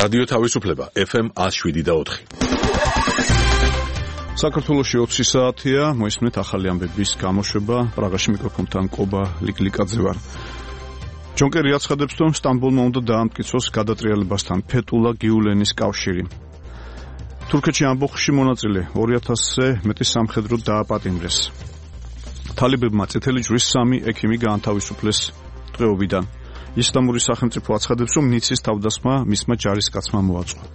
რადიო თავისუფლება FM 107.4. საქართველოში 20 საათია, მოისმენთ ახალი ამბების გამოშვება. პრაღაში მიკროფონთან კობა ლიკლიკაძე ვარ. ჯონ კერი აცხადებს, რომ სტამბოლმა უნდა დაამტკიცოს გადატრიალებასთან ფეტულა გიულენის კავშირი. თურქეთში ამბოხში მონაწილე 2000-ზე მეტი სამხედრო დააპატიმრეს. თალებებმა წითელი ჯვრის 3 ექიმი გაანთავისუფლეს დღეობიდან. ისლამური სახელმწიფო აცხადებს, რომ ნიცის თავდასხმა მისმა ჯარისკაცმა მოაწყო.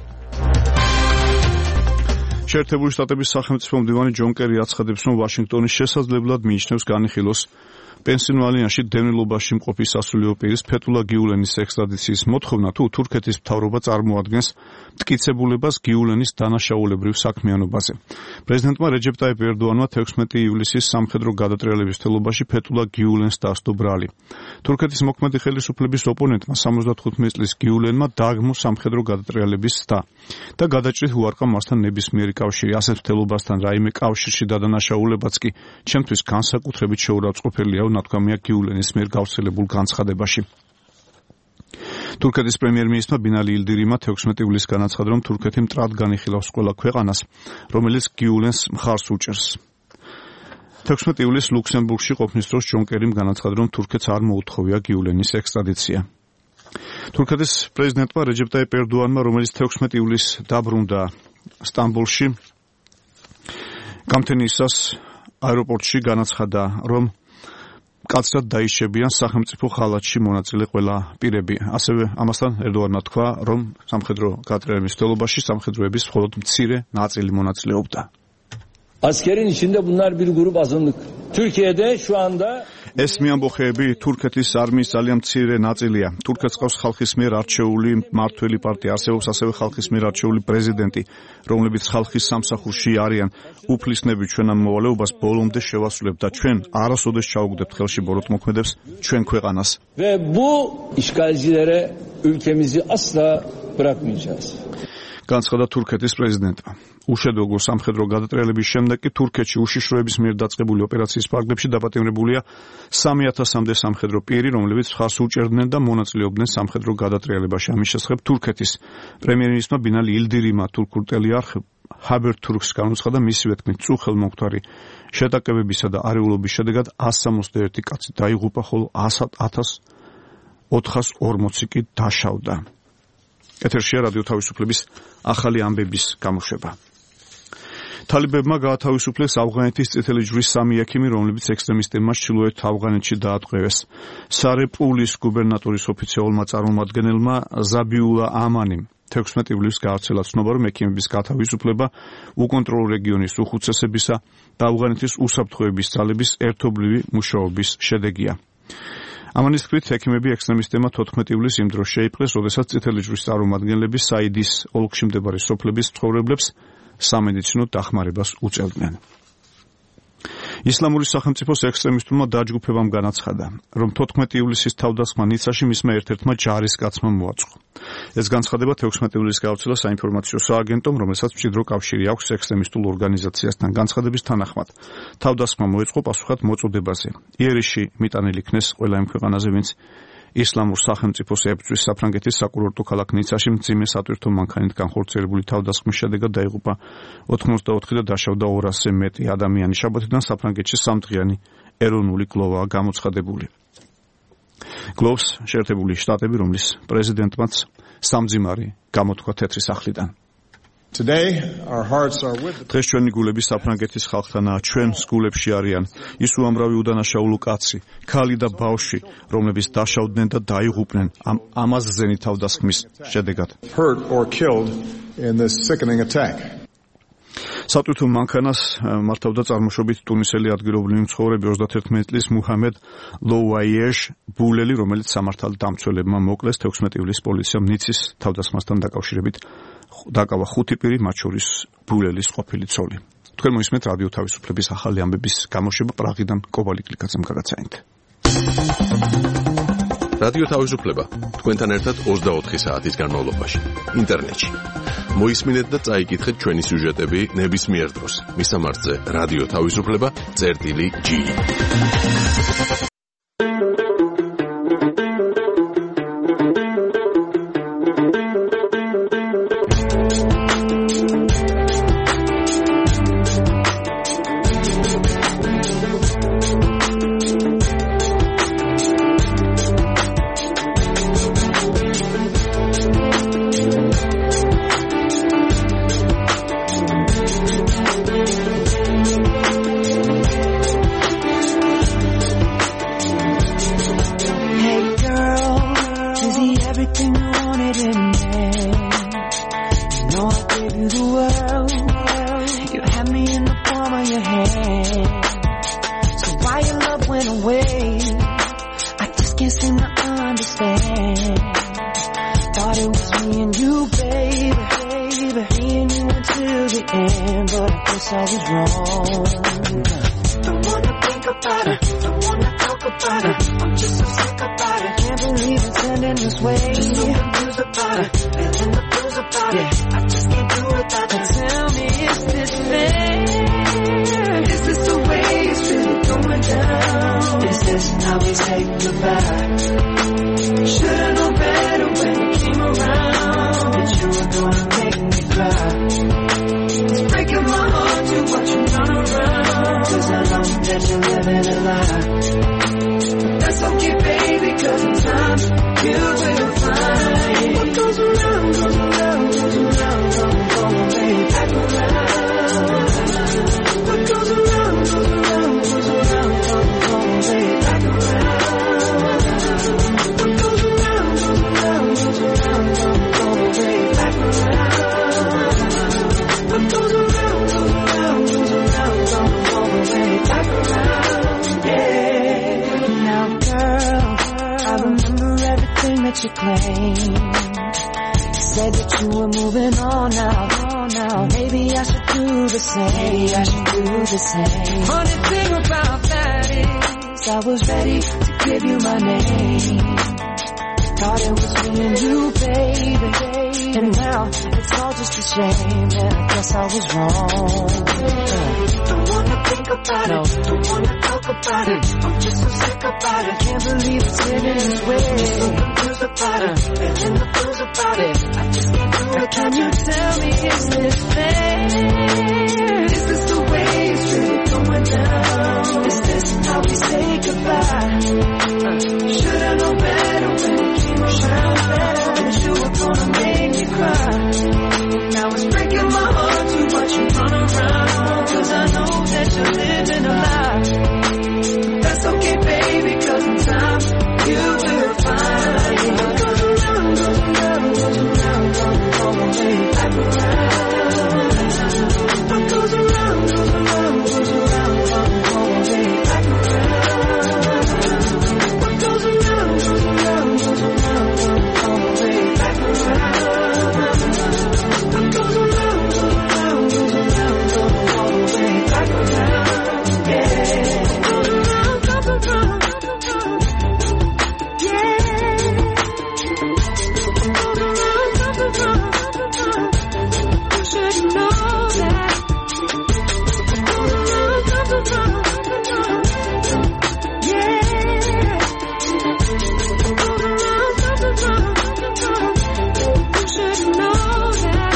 შეერთებული შტატების სახელმწიფო მდივანი ჯონ კერი აცხადებს, რომ ვაშინგტონი შესაძლებლად მიიჩნევს განიხილოს პენსილვანიაში დევნილობაში მყოფი სასულიერო პირის ფეტულა გიულენის ექსტრადიციის მოთხოვნა, თუ თურქეთის მთავრობა წარმოადგენს მტკიცებულებას გიულენის დანაშაულებრივ საქმიანობაზე. პრეზიდენტმა რეჯეპ ტაიპ ერდოანმა 16 ივლისის სამხედრო გადატრიალების თელობაში ფეტულა გიულენს დასდო ბრალი. თურქეთის მოქმედი ხელისუფლების ოპონენტმა 75 წლის გიულენმა დააგმო სამხედრო გადატრიალების ცდა და გადაჭრით უარყა მასთან ნებისმიერი კავშირი. ასეთ თელობასთან რაიმე კავშირში დადანაშაულებაც კი ჩემთვის განსაკუთრებით შეურაცხყოფელია, ნათქვამია გიულენის მიერ გავრცელებულ განცხადებაში. თურქეთის პრემიერ-მინისტრმა ბინალი ილდირიმმა 16 ივლისს განაცხადა, რომ თურქეთი მტრად განიხილავს ყველა ქვეყანას, რომელიც გიულენს მხარს უჭერს. 16 ივლისს ლუქსემბურგში ყოფნის დროს ჯონ კერიმ განაცხადა, რომ თურქეთს არ მოუთხოვია გიულენის ექსტრადიცია. თურქეთის პრეზიდენტმა რეჯეპ ტაიპ ერდოანმა, რომელიც 16 ივლისს დაბრუნდა სტამბოლში, გამთენიისას აეროპორტში განაცხადა, რომ კაცრად დაიშებიან სახელმწიფო ხალათში მონაწილე ყველა პირები. ასევე ამასთან ერდოანმა თქვა, რომ სამხედრო გადატრიალების თელობაში სამხედროების მხოლოდ მცირე ნაწილი მონაწილეობდა. Askerin içinde bunlar bir grup azınlık. Türkiye'de şu anda ეს მეამბოხეები თურქეთის არმიის ძალიან მცირე ნაწილია. თურქეთს ყავს ხალხის მიერ არჩეული მმართველი პარტია, არსებობს ასევე ხალხის მიერ არჩეული პრეზიდენტი, რომლებიც ხალხის სამსახურში არიან. უფლისნები ჩვენ ამ მოვალეობას ბოლომდე შევასრულებთ და ჩვენ არასოდეს ჩაუგდებთ ხელში ბოროტმოქმედებს ჩვენ ქვეყანას. Ve bu işgalcilere ülkemizi asla bırakmayacağız. განცხადა თურქეთის პრეზიდენტმა. უშედეგო სამხედრო გადატრიალების შემდეგ კი თურქეთში უშიშროების მიერ დაწყებული ოპერაციის ფარგლებში დაპატიმრებულია 3000-მდე სამხედრო პირი, რომლებიც მხარს უჭერდნენ და მონაწილეობდნენ სამხედრო გადატრიალებაში. ამის შესახებ თურქეთის პრემიერ-მინისტრმა ბინალი ილდირიმმა თურქულ ტელეარხ ჰაბერტურქს განუცხადა, მისივე თქმით, წუხელმოხტარი შეტაკებებისა და არეულობის შედეგად 161 კაცი დაიღუპა, ხოლო 1440 კი დაშავდა. ეთერშია რადიო თავისუფლების ახალი ამბების გამოშვება. თალებებმა გაათავისუფლეს ავღანეთის წითელი ჯვრის 3 ექიმი, რომლებიც ექსტრემისტებმა ჩრდილოეთ ავღანეთში დაატყვევეს. სარეპულის გუბერნატორის ოფიციალურმა წარმომადგენელმა ზაბიულა ამანიმ 16 ივლისს გაავრცელა ცნობა, რომ ექიმების გათავისუფლება უკონტროლო რეგიონის უხუცესებისა და ავღანეთის უსაფრთხოების ძალების ერთობლივი მუშაობის შედეგია. ამანის თქმით, ექიმები ექსტრემისტებმა 14 ივლისს იმ დროს შეიპყრეს, როდესაც წითელი ჯვრის წარმომადგენლები საიდის ოლქში მდებარე სოფლების მცხოვრებლებს სამედიცინო დახმარებას უწევდნენ. ისლამური სახელმწიფოს ექსტრემისტულმა დაჯგუფებამ განაცხადა, რომ 14 ივლისის თავდასხმა ნიცაში მისმა ერთ-ერთმა ჯარისკაცმა მოაწყო. ეს განცხადება 16 ივლისს გავრცელა საინფორმაციო სააგენტომ, რომელსაც მჭიდრო კავშირი აქვს ექსტრემისტულ ორგანიზაციასთან. განცხადების თანახმად, თავდასხმა მოეწყო პასუხად მოწოდებაზე. იერიში მიტანილი იქნეს ყველა იმ ქვეყანაზე, ვინც ისლამურ სახელმწიფოს ებრძვის. საფრანგეთის საკურორტო ქალაქ ნიცაში მძიმე სატვირთო მანქანით განხორციელებული თავდასხმის შედეგად დაიღუპა 84 და დაშავდა 200-ზე მეტი ადამიანი. შაბათიდან საფრანგეთში სამდღიანი ეროვნული გლოვაა გამოცხადებული. გლოვს შეერთებული შტატები, რომლის პრეზიდენტმაც სამძიმარი გამოთქვა თეთრი სახლიდან. დღეს ჩვენი გულები საფრანგეთის ხალხთანაა, ჩვენს გულებში არიან ის უამრავი უდანაშაულო კაცი, ქალი და ბავშვი, რომლებიც დაშავდნენ და დაიღუპნენ ამ ამაზღზენი თავდასხმის შედეგად. სატვირთო მანქანას მართავდა წარმოშობით ტუნისელი ადგილობრივი მცხოვრები 31 წლის მუჰამედ ლოუაიეშ ბულელი, რომელიც სამართალ დამცველებმა მოკლეს. 16 ივლისს პოლიციამ ნიცის თავდასხმასთან დაკავშირებით დაკავა 5 პირი, მათ შორის ბულელის ყოფილი ცოლი. თქვენ მოისმენთ რადიო თავისუფლების ახალი ამბების გამოშვება. პრაღიდან კობა ლიკლიკაძემ გადაცაინთ. რადიო თავისუფლება თქვენთან ერთად 24 საათის განმავლობაში ინტერნეტში. მოისმინეთ და წაიკითხეთ ჩვენი სიუჟეტები ნებისმიერ დროს. მისამართზე რადიო თავისუფლება.gi guess I was wrong. Don't wanna think about it, don't wanna talk about it. I'm just so sick about it. Can't believe it's ending this way. Just so confused about it, feeling the blues about it. I just can't do without it. Tell me, is this fair? Is this the way it's really going down? Is this how we say goodbye? Should've known better when you came around that you were gonna make me cry. It's breaking my heart to watch you run around, 'cause I know that you're living a lie. That's okay, baby, 'cause in time you will find what goes around, goes around, goes around, come on, baby, back around. What goes around, goes around, goes around, come on, baby, back around. What goes around, goes around, goes around, come on, baby, back around. What goes around, goes around, goes around, come on, baby, back around. Yeah. Now, girl, I remember everything that you claimed. You said that you were moving on now. Maybe I should do the same. Funny thing about that is I was ready to give you my name. Thought it was me and you, baby. And now it's all just a shame. And I guess I was wrong. Don't wanna think about it, don't wanna talk about it. I'm just so sick about it. Can't believe it's living this way. So confused about it, feeling the blues about it. I just can't do it. Can you tell me, is this fair? Is this the way it's really going down? Is this how we say goodbye? Should've known better when you came around, that you were gonna make me cry. Now it's breaking my heart to watch you run around, 'cause I know that you're living a lie. That's okay, baby, 'cause in time you will find what goes around, goes around, goes around, come on, baby, back around. What goes around, goes around, goes around, come on, baby, back around. What goes around, goes around, goes around, come on, baby, back around. What goes around, goes around, goes around, come on, baby, back around. Yeah. Goes around, goes around, yeah. Goes around, goes around. You should know that. Goes around, yeah. Goes around, you should know that.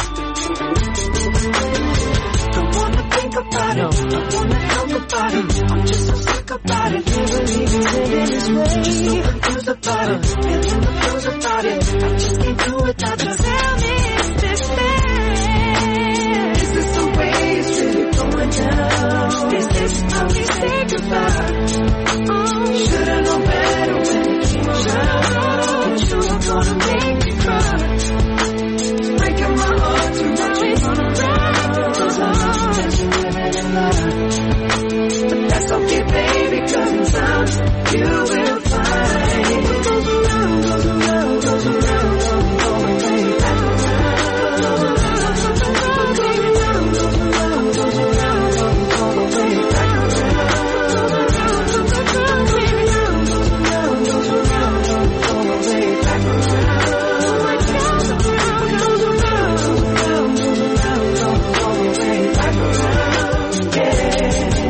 Don't wanna think about it, don't wanna talk about it. I'm just so sick about it. Can't believe it's living this way. Just so confused about it, feeling the blues about it. I just can't do without you. Tell me, is this fair? Is this the way it's really going down? Is this how we say goodbye? Should've known better when you came around, you were gonna make me cry. It's breaking my heart to watch you run around, 'cause I know that you're living a lie. But that's okay, baby, 'cause in time you will find what goes around, goes around, goes around, come on, baby, back around. What goes around, goes around, goes around, come on, baby, back around. Goes around, goes around, goes around, come on, baby, back around. What goes around, goes around, goes around, goes around, come on, baby, back around. Yeah.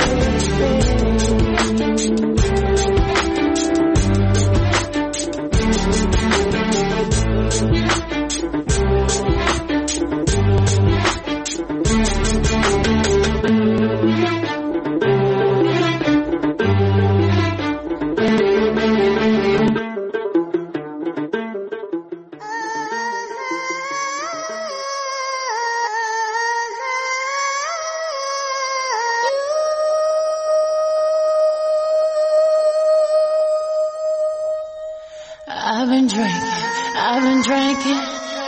I've been drinking.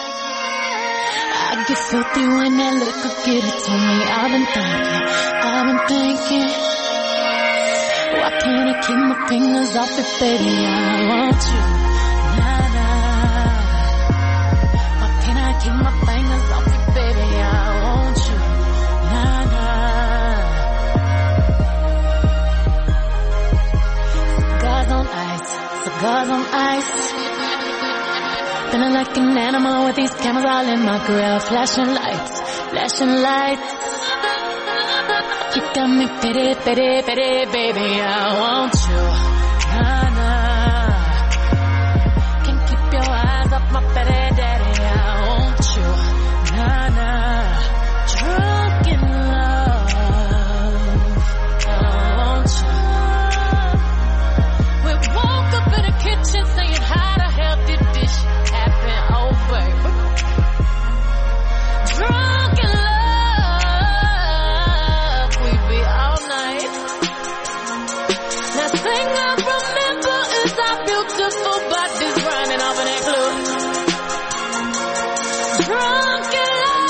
I get filthy when that liquor get it to me. I've been thinking. Why can't I keep my fingers off it, baby? I want you. Nah, nah. Why can't I keep my fingers off it, baby? I want you. Nah, nah. on ice, cigars on ice. Feeling like an animal with these cameras all in my grill. Flashing lights, flashing lights. You got me pity, pity, pity, baby, I want you. Nah, nah. Can't keep your eyes off my pity, daddy, I want you. Nah, nah. Drunk in love, I want you. We woke up in the kitchen saying how the hell did this happen, oh baby. Drunk in love, we be all night. Last thing I remember is our beautiful bodies running off in that club. Drunk in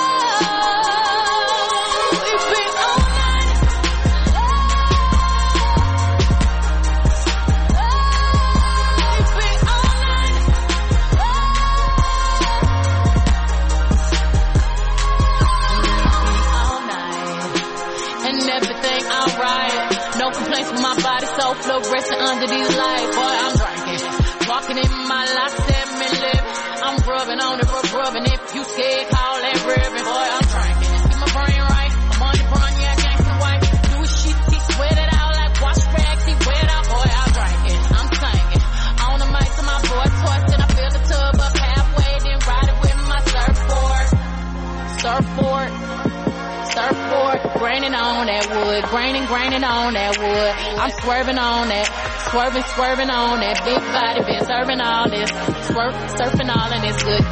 love, we be all night. We be all night. All night. And everything alright. No complaints with my body, so fluorescent under these lights. Boy, I'm drinking. Walking in my life, 7-Eleven. I'm rubbing on it, rubbing. If you scared, call that ribbon. Boy, I'm drinking. Get my brain right. I'm on the run, yeah, gangsta white. Do his shit, he sweat it out like wash rags. He wet out, boy, I'm drinking. I'm singing. On the mic to my boy, twisting. I fill the tub up halfway, then ride it with my surfboard. Surfboard. Surfboard, graining on that wood, graining on that wood. I'm swerving on that, swerving on that big body, been serving all this, surfing all and it's good.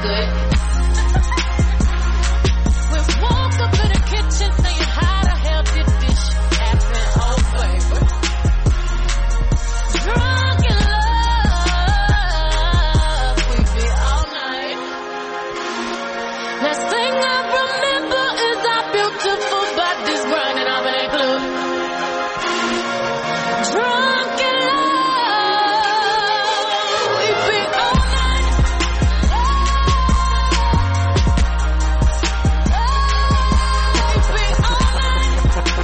We woke up in the kitchen saying how the hell did this shit happen, oh baby. Drunk in love, we be all night. Last thing I remember is our beautiful bodies running off in that club. Drunk in love, we be all night. We be all night.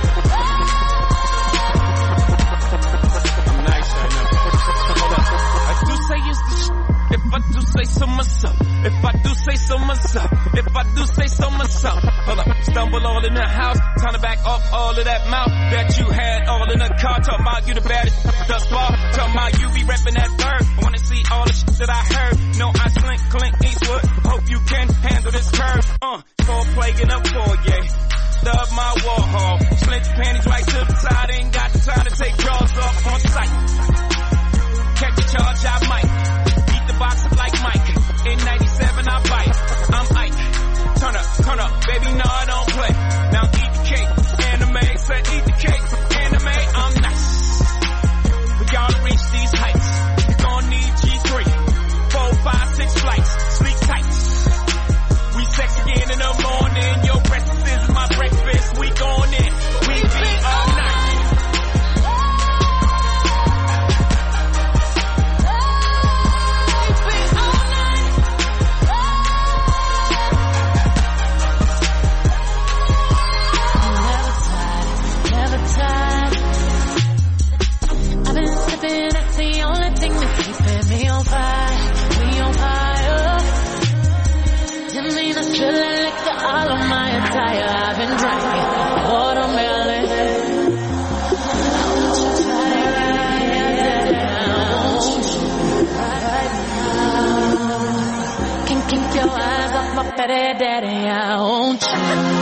I'm nice right now. Hold up. I do say it's the if I do say so myself. If I do say so myself. If I do say so myself. Hold up. Stumble all in the house. Time to back off all of that mouth that you had all in the car. Talking about you the baddest thus far. Talking about you be repping that bird. I wanna see all the shit that I heard. No, I slink, Clint Eastwood. Hope you can handle this curve. For plaguing up for, yeah. Love my Warhol. Slint your panties right to the side. Ain't got the time to take drawers off on sight. Catch a charge, I might. Beat the box up like Mike. In 97, I bite. I'm Ike. Turn up, baby, no, I don't play. Now eat the cake. Anime, said eat the cake. Anime, I'm nice. We gotta reach these heights. You gon' need G3. 4, 5, 6 flights. Sleep tight. We sex again in the morning. Your breakfast is my breakfast. We going in. We be all night. I've been sipping, that's the only thing that's keeping me on fire. Didn't mean to spill that liquor all on my attire. I've been drinking watermelon. I want you to try it right now. Can't keep your eyes off my petty daddy. I want you.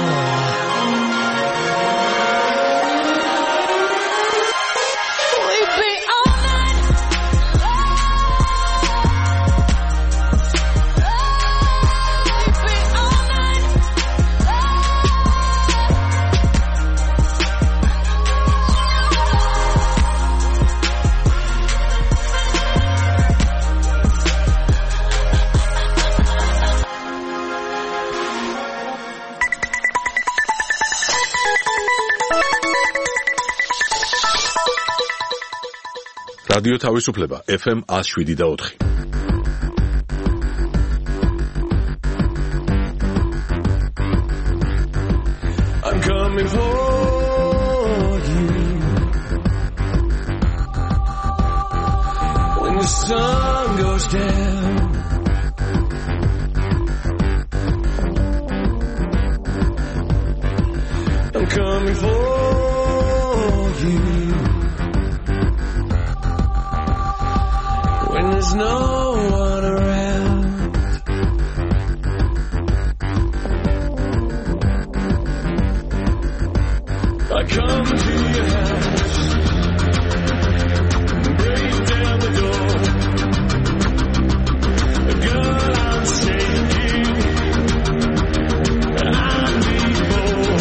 რადიო თავისუფლება FM 107.4. I'm coming for you. the sun goes down. I'm coming for you when there's no one around. I come to your house, break down the door. Girl, I'm shaking, I need more.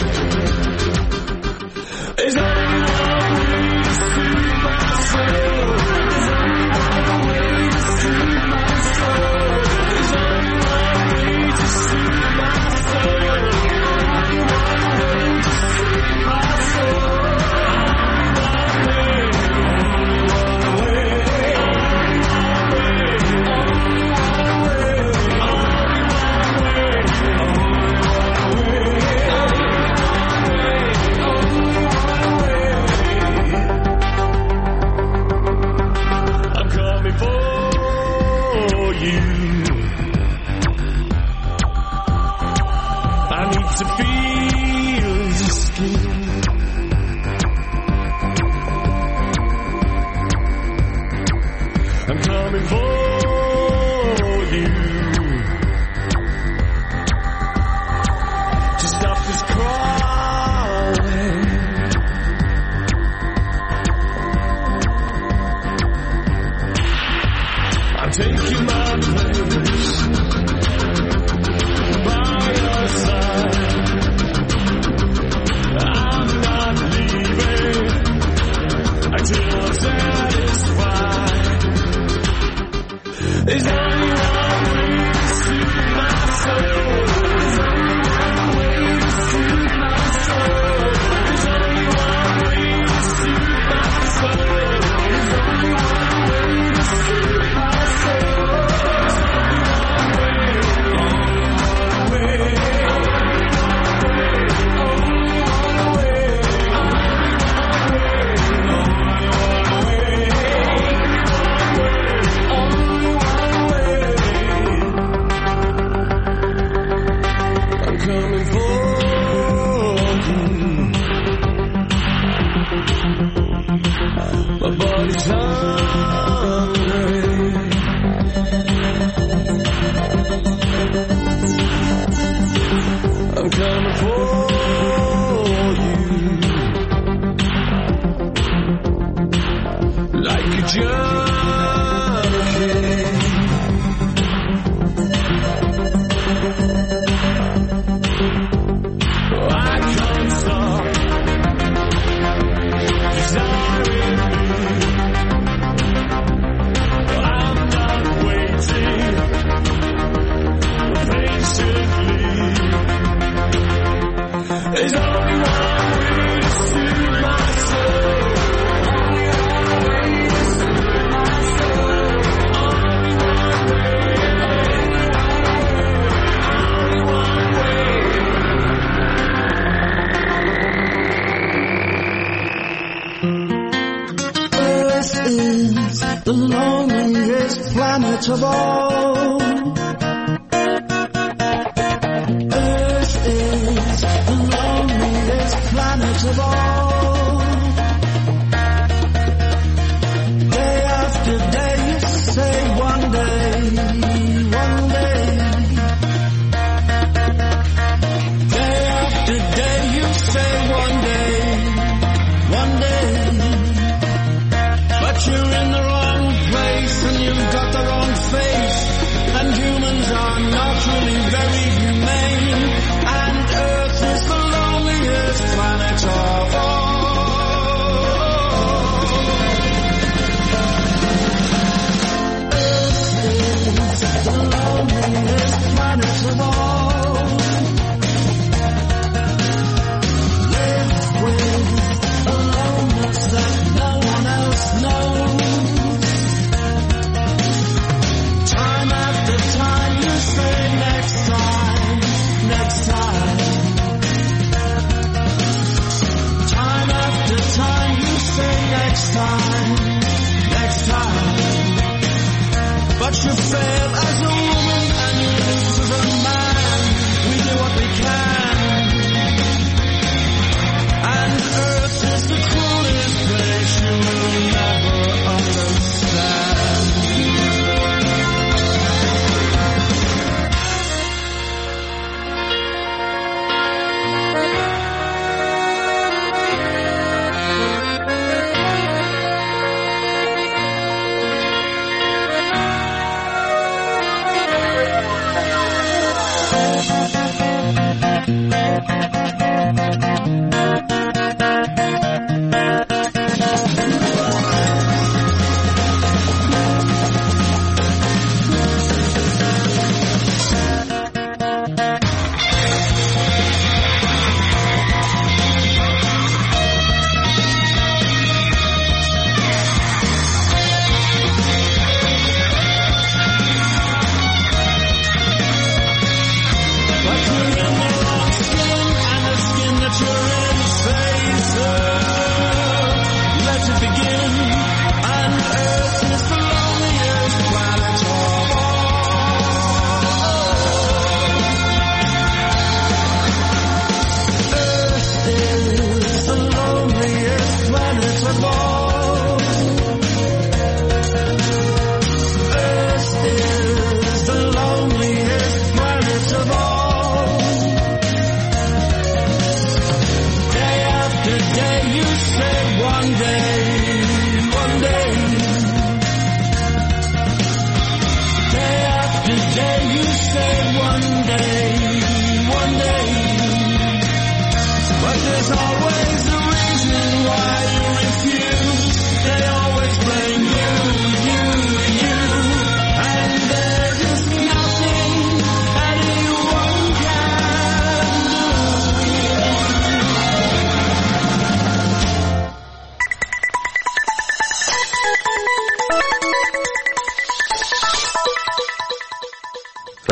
There's only one way to soothe my soul. There's only one way to soothe my soul. There's only one way to soothe my soul. Only one way to soothe my soul. Of all, Earth is the loneliest planet of all. Day after day you say one day, one day. Day after day you say one day, one day. But you're in the wrong place and you've got the wrong face, and humans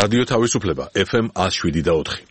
რადიო თავისუფლება FM 107.4.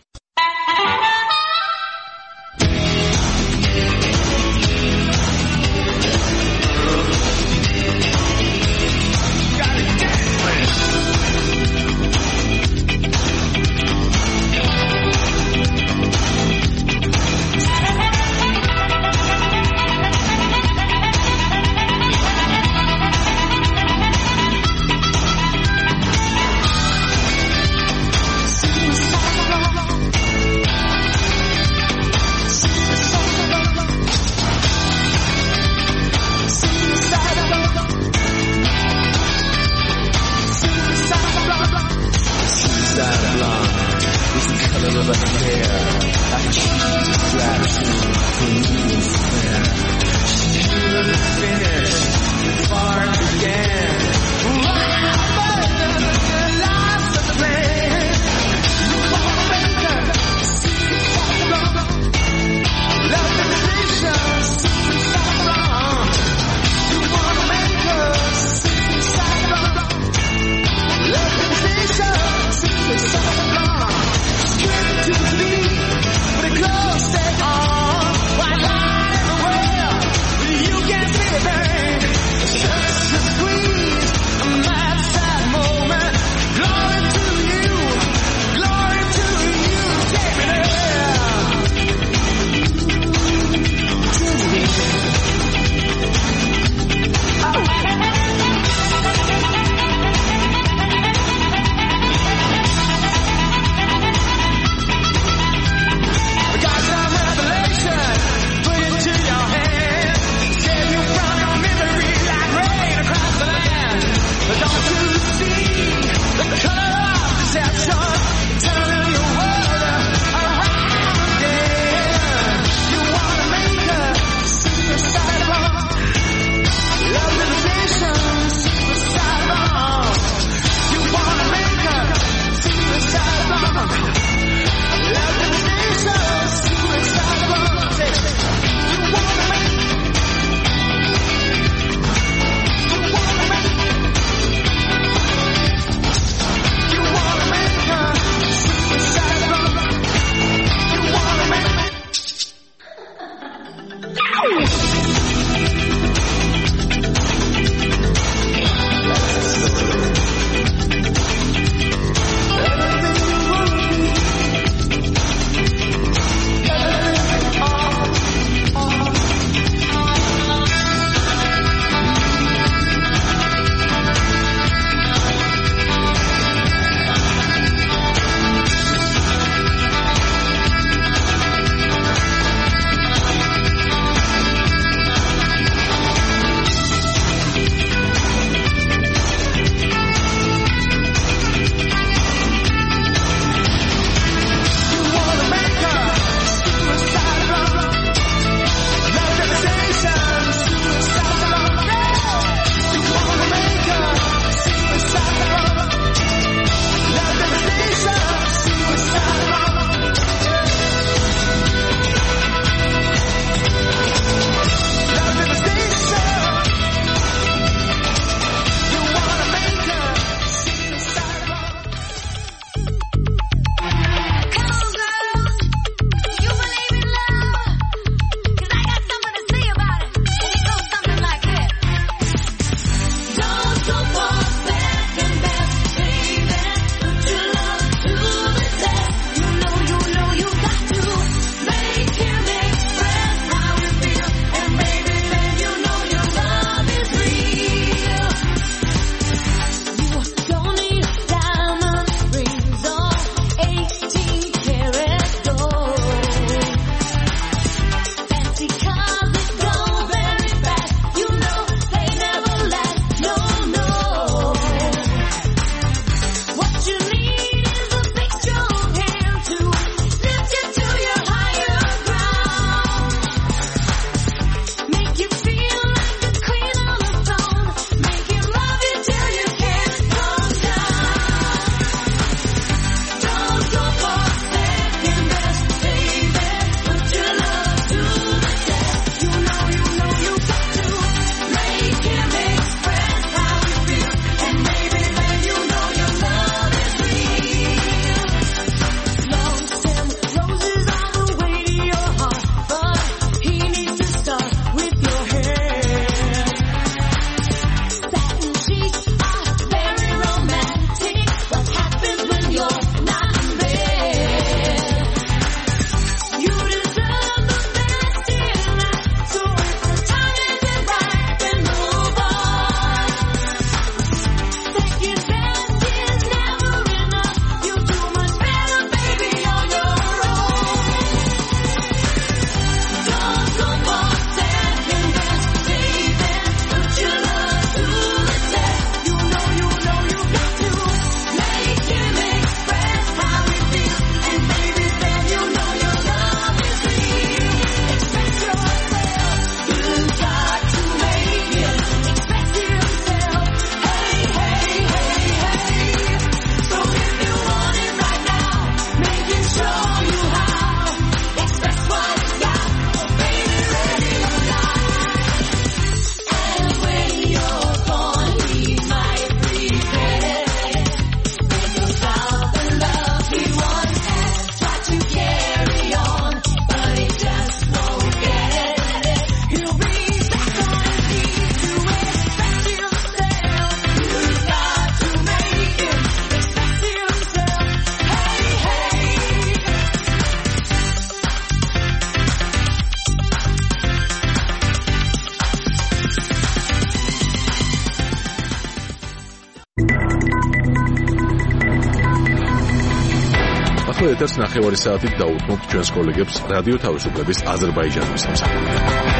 ახლა ეთერს 9 საათით დაუთმობთ ჩვენს კოლეგებს რადიო თავისუფლების აზერბაიჯანის მოსახლეობა.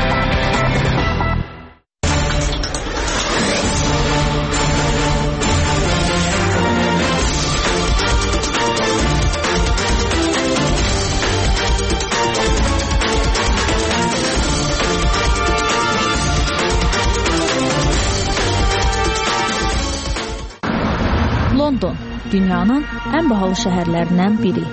London dünyanın ən bahalı şəhərlərindən biri.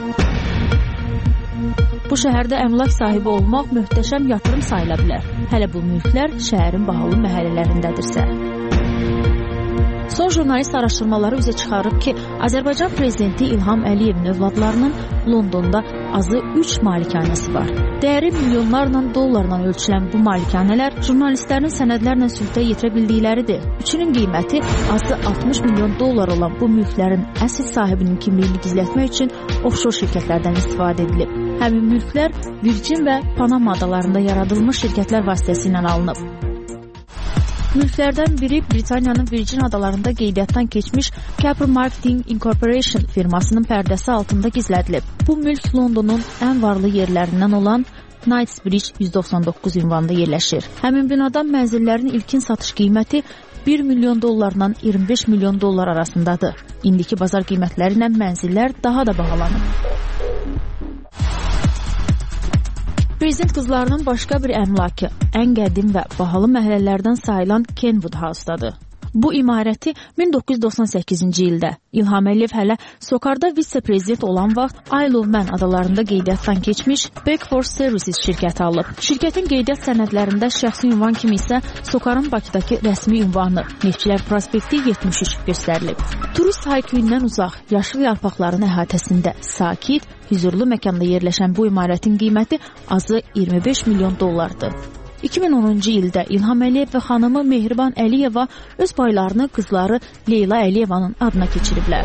Bu şəhərdə əmlak sahibi olmaq möhtəşəm yatırım sayıla bilər. Hələ bu mülklər şəhərin bahalı məhəllələrindədirsə. Son jurnalist araşdırmaları üzə çıxarıb ki, Azərbaycan prezidenti İlham Əliyevin övladlarının Londonda azı 3 malikanəsi var. Dəyəri milyonlarla dollarla ölçülən bu malikanələr jurnalistlərin sənədlərlə sülhdə yetirə bildikləridir. Üçünün qiyməti azı 60 milyon dollar olan bu mülklərin əsl sahibinin kimliyini gizlətmək üçün offshore şirkətlərdən istifadə edilib. Həmin mülklər Virgin və Panama adalarında yaradılmış şirkətlər vasitəsilə alınıb. Mülklərdən biri Britaniyanın Virgin adalarında qeydiyyatdan keçmiş Capri Marketing Incorporation firmasının pərdəsi altında gizlədilib. Bu mülk Londonun ən varlı yerlərindən olan Knightsbridge 199 ünvanında yerləşir. Həmin binadan mənzillərin ilkin satış qiyməti 1 milyon dollarla 25 milyon dollar arasındadır. İndiki bazar qiymətləri ilə mənzillər daha da bahalanıb. Prezident qızlarının başqa bir əmlakı, ən qədim və bahalı məhəllələrdən sayılan Kenwood House-dadır. Bu imarəti 1998-ci ildə İlham Əliyev hələ Sokarda vitse-prezident olan vaxt Isle of Man adalarında qeydiyyatdan keçmiş Backforce Services şirkəti alıb. Şirkətin qeydiyyat sənədlərində şəxsi ünvan kimi isə Sokarın Bakıdakı rəsmi ünvanı Neftçilər Prospekti 73 göstərilib. Turist hayküyündən uzaq, yaşıl yarpaqların əhatəsində sakit, hüzurlu məkanda yerləşən bu imarətin qiyməti azı 25 milyon dollardır. 2010-cu ildə İlham Əliyev və xanımı Mehriban Əliyeva öz paylarını qızları Leyla Əliyevanın adına keçiriblər.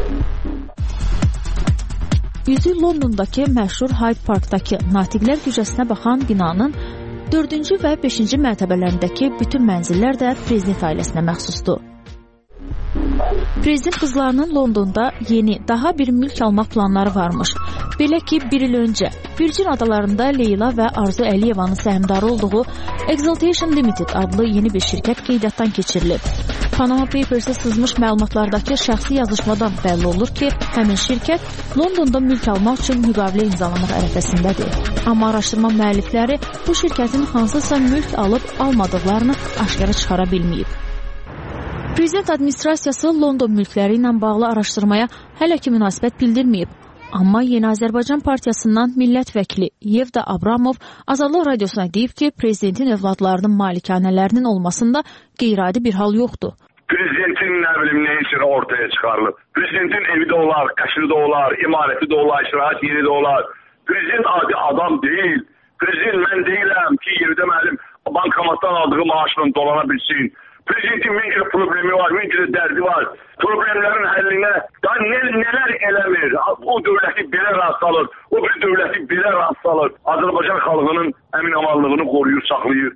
Üzü Londondakı məşhur Hyde Parkdakı Natiqlər Küçəsinə baxan binanın 4-cü və 5-ci mərtəbələrindəki bütün mənzillər də prezident ailəsinə məxsusdur. Prezident qızlarının Londonda yeni, daha bir mülk almaq planları varmış. Belə ki, bir il öncə Virgin adalarında Leyla və Arzu Əliyevanın səhmdarı olduğu Exaltation Limited adlı yeni bir şirkət qeydiyyatdan keçirilib. Panama Papers'e sızmış məlumatlardakı şəxsi yazışmadan bəlli olur ki, həmin şirkət Londonda mülk almaq üçün müqavilə imzalamaq ərəfəsindədir. Amma araşdırma müəllifləri bu şirkətin hansısa mülk alıb almadıqlarını aşkara çıxara bilməyib. Prezident administrasiyası London mülkləri ilə bağlı araşdırmaya hələ ki münasibət bildirməyib. Amma Yeni Azərbaycan Partiyasından millət vəkili Yevda Abramov Azadlıq Radiosuna deyib ki, prezidentin övladlarının malikanələrinin olmasında qeyri-adi bir hal yoxdur. Prezidentin nə bilim nə işi ortaya çıxarılıb. Prezidentin evi də olar, qəşri də olar, imarəti də olar, istirahət yeri də olar. Prezident adi adam deyil. Prezident mən deyiləm ki, yerdə mənim bankomatdan aldığı maaşla dolana bilsin. Prezidentin min cürə problemi var, min cürə dərdi var. Problemlərin həllinə daha nələr eləmir. O dövləti belə rast alır, o bir dövləti belə rast alır. Azərbaycan xalqının əmin-amanlığını qoruyur, saxlayır.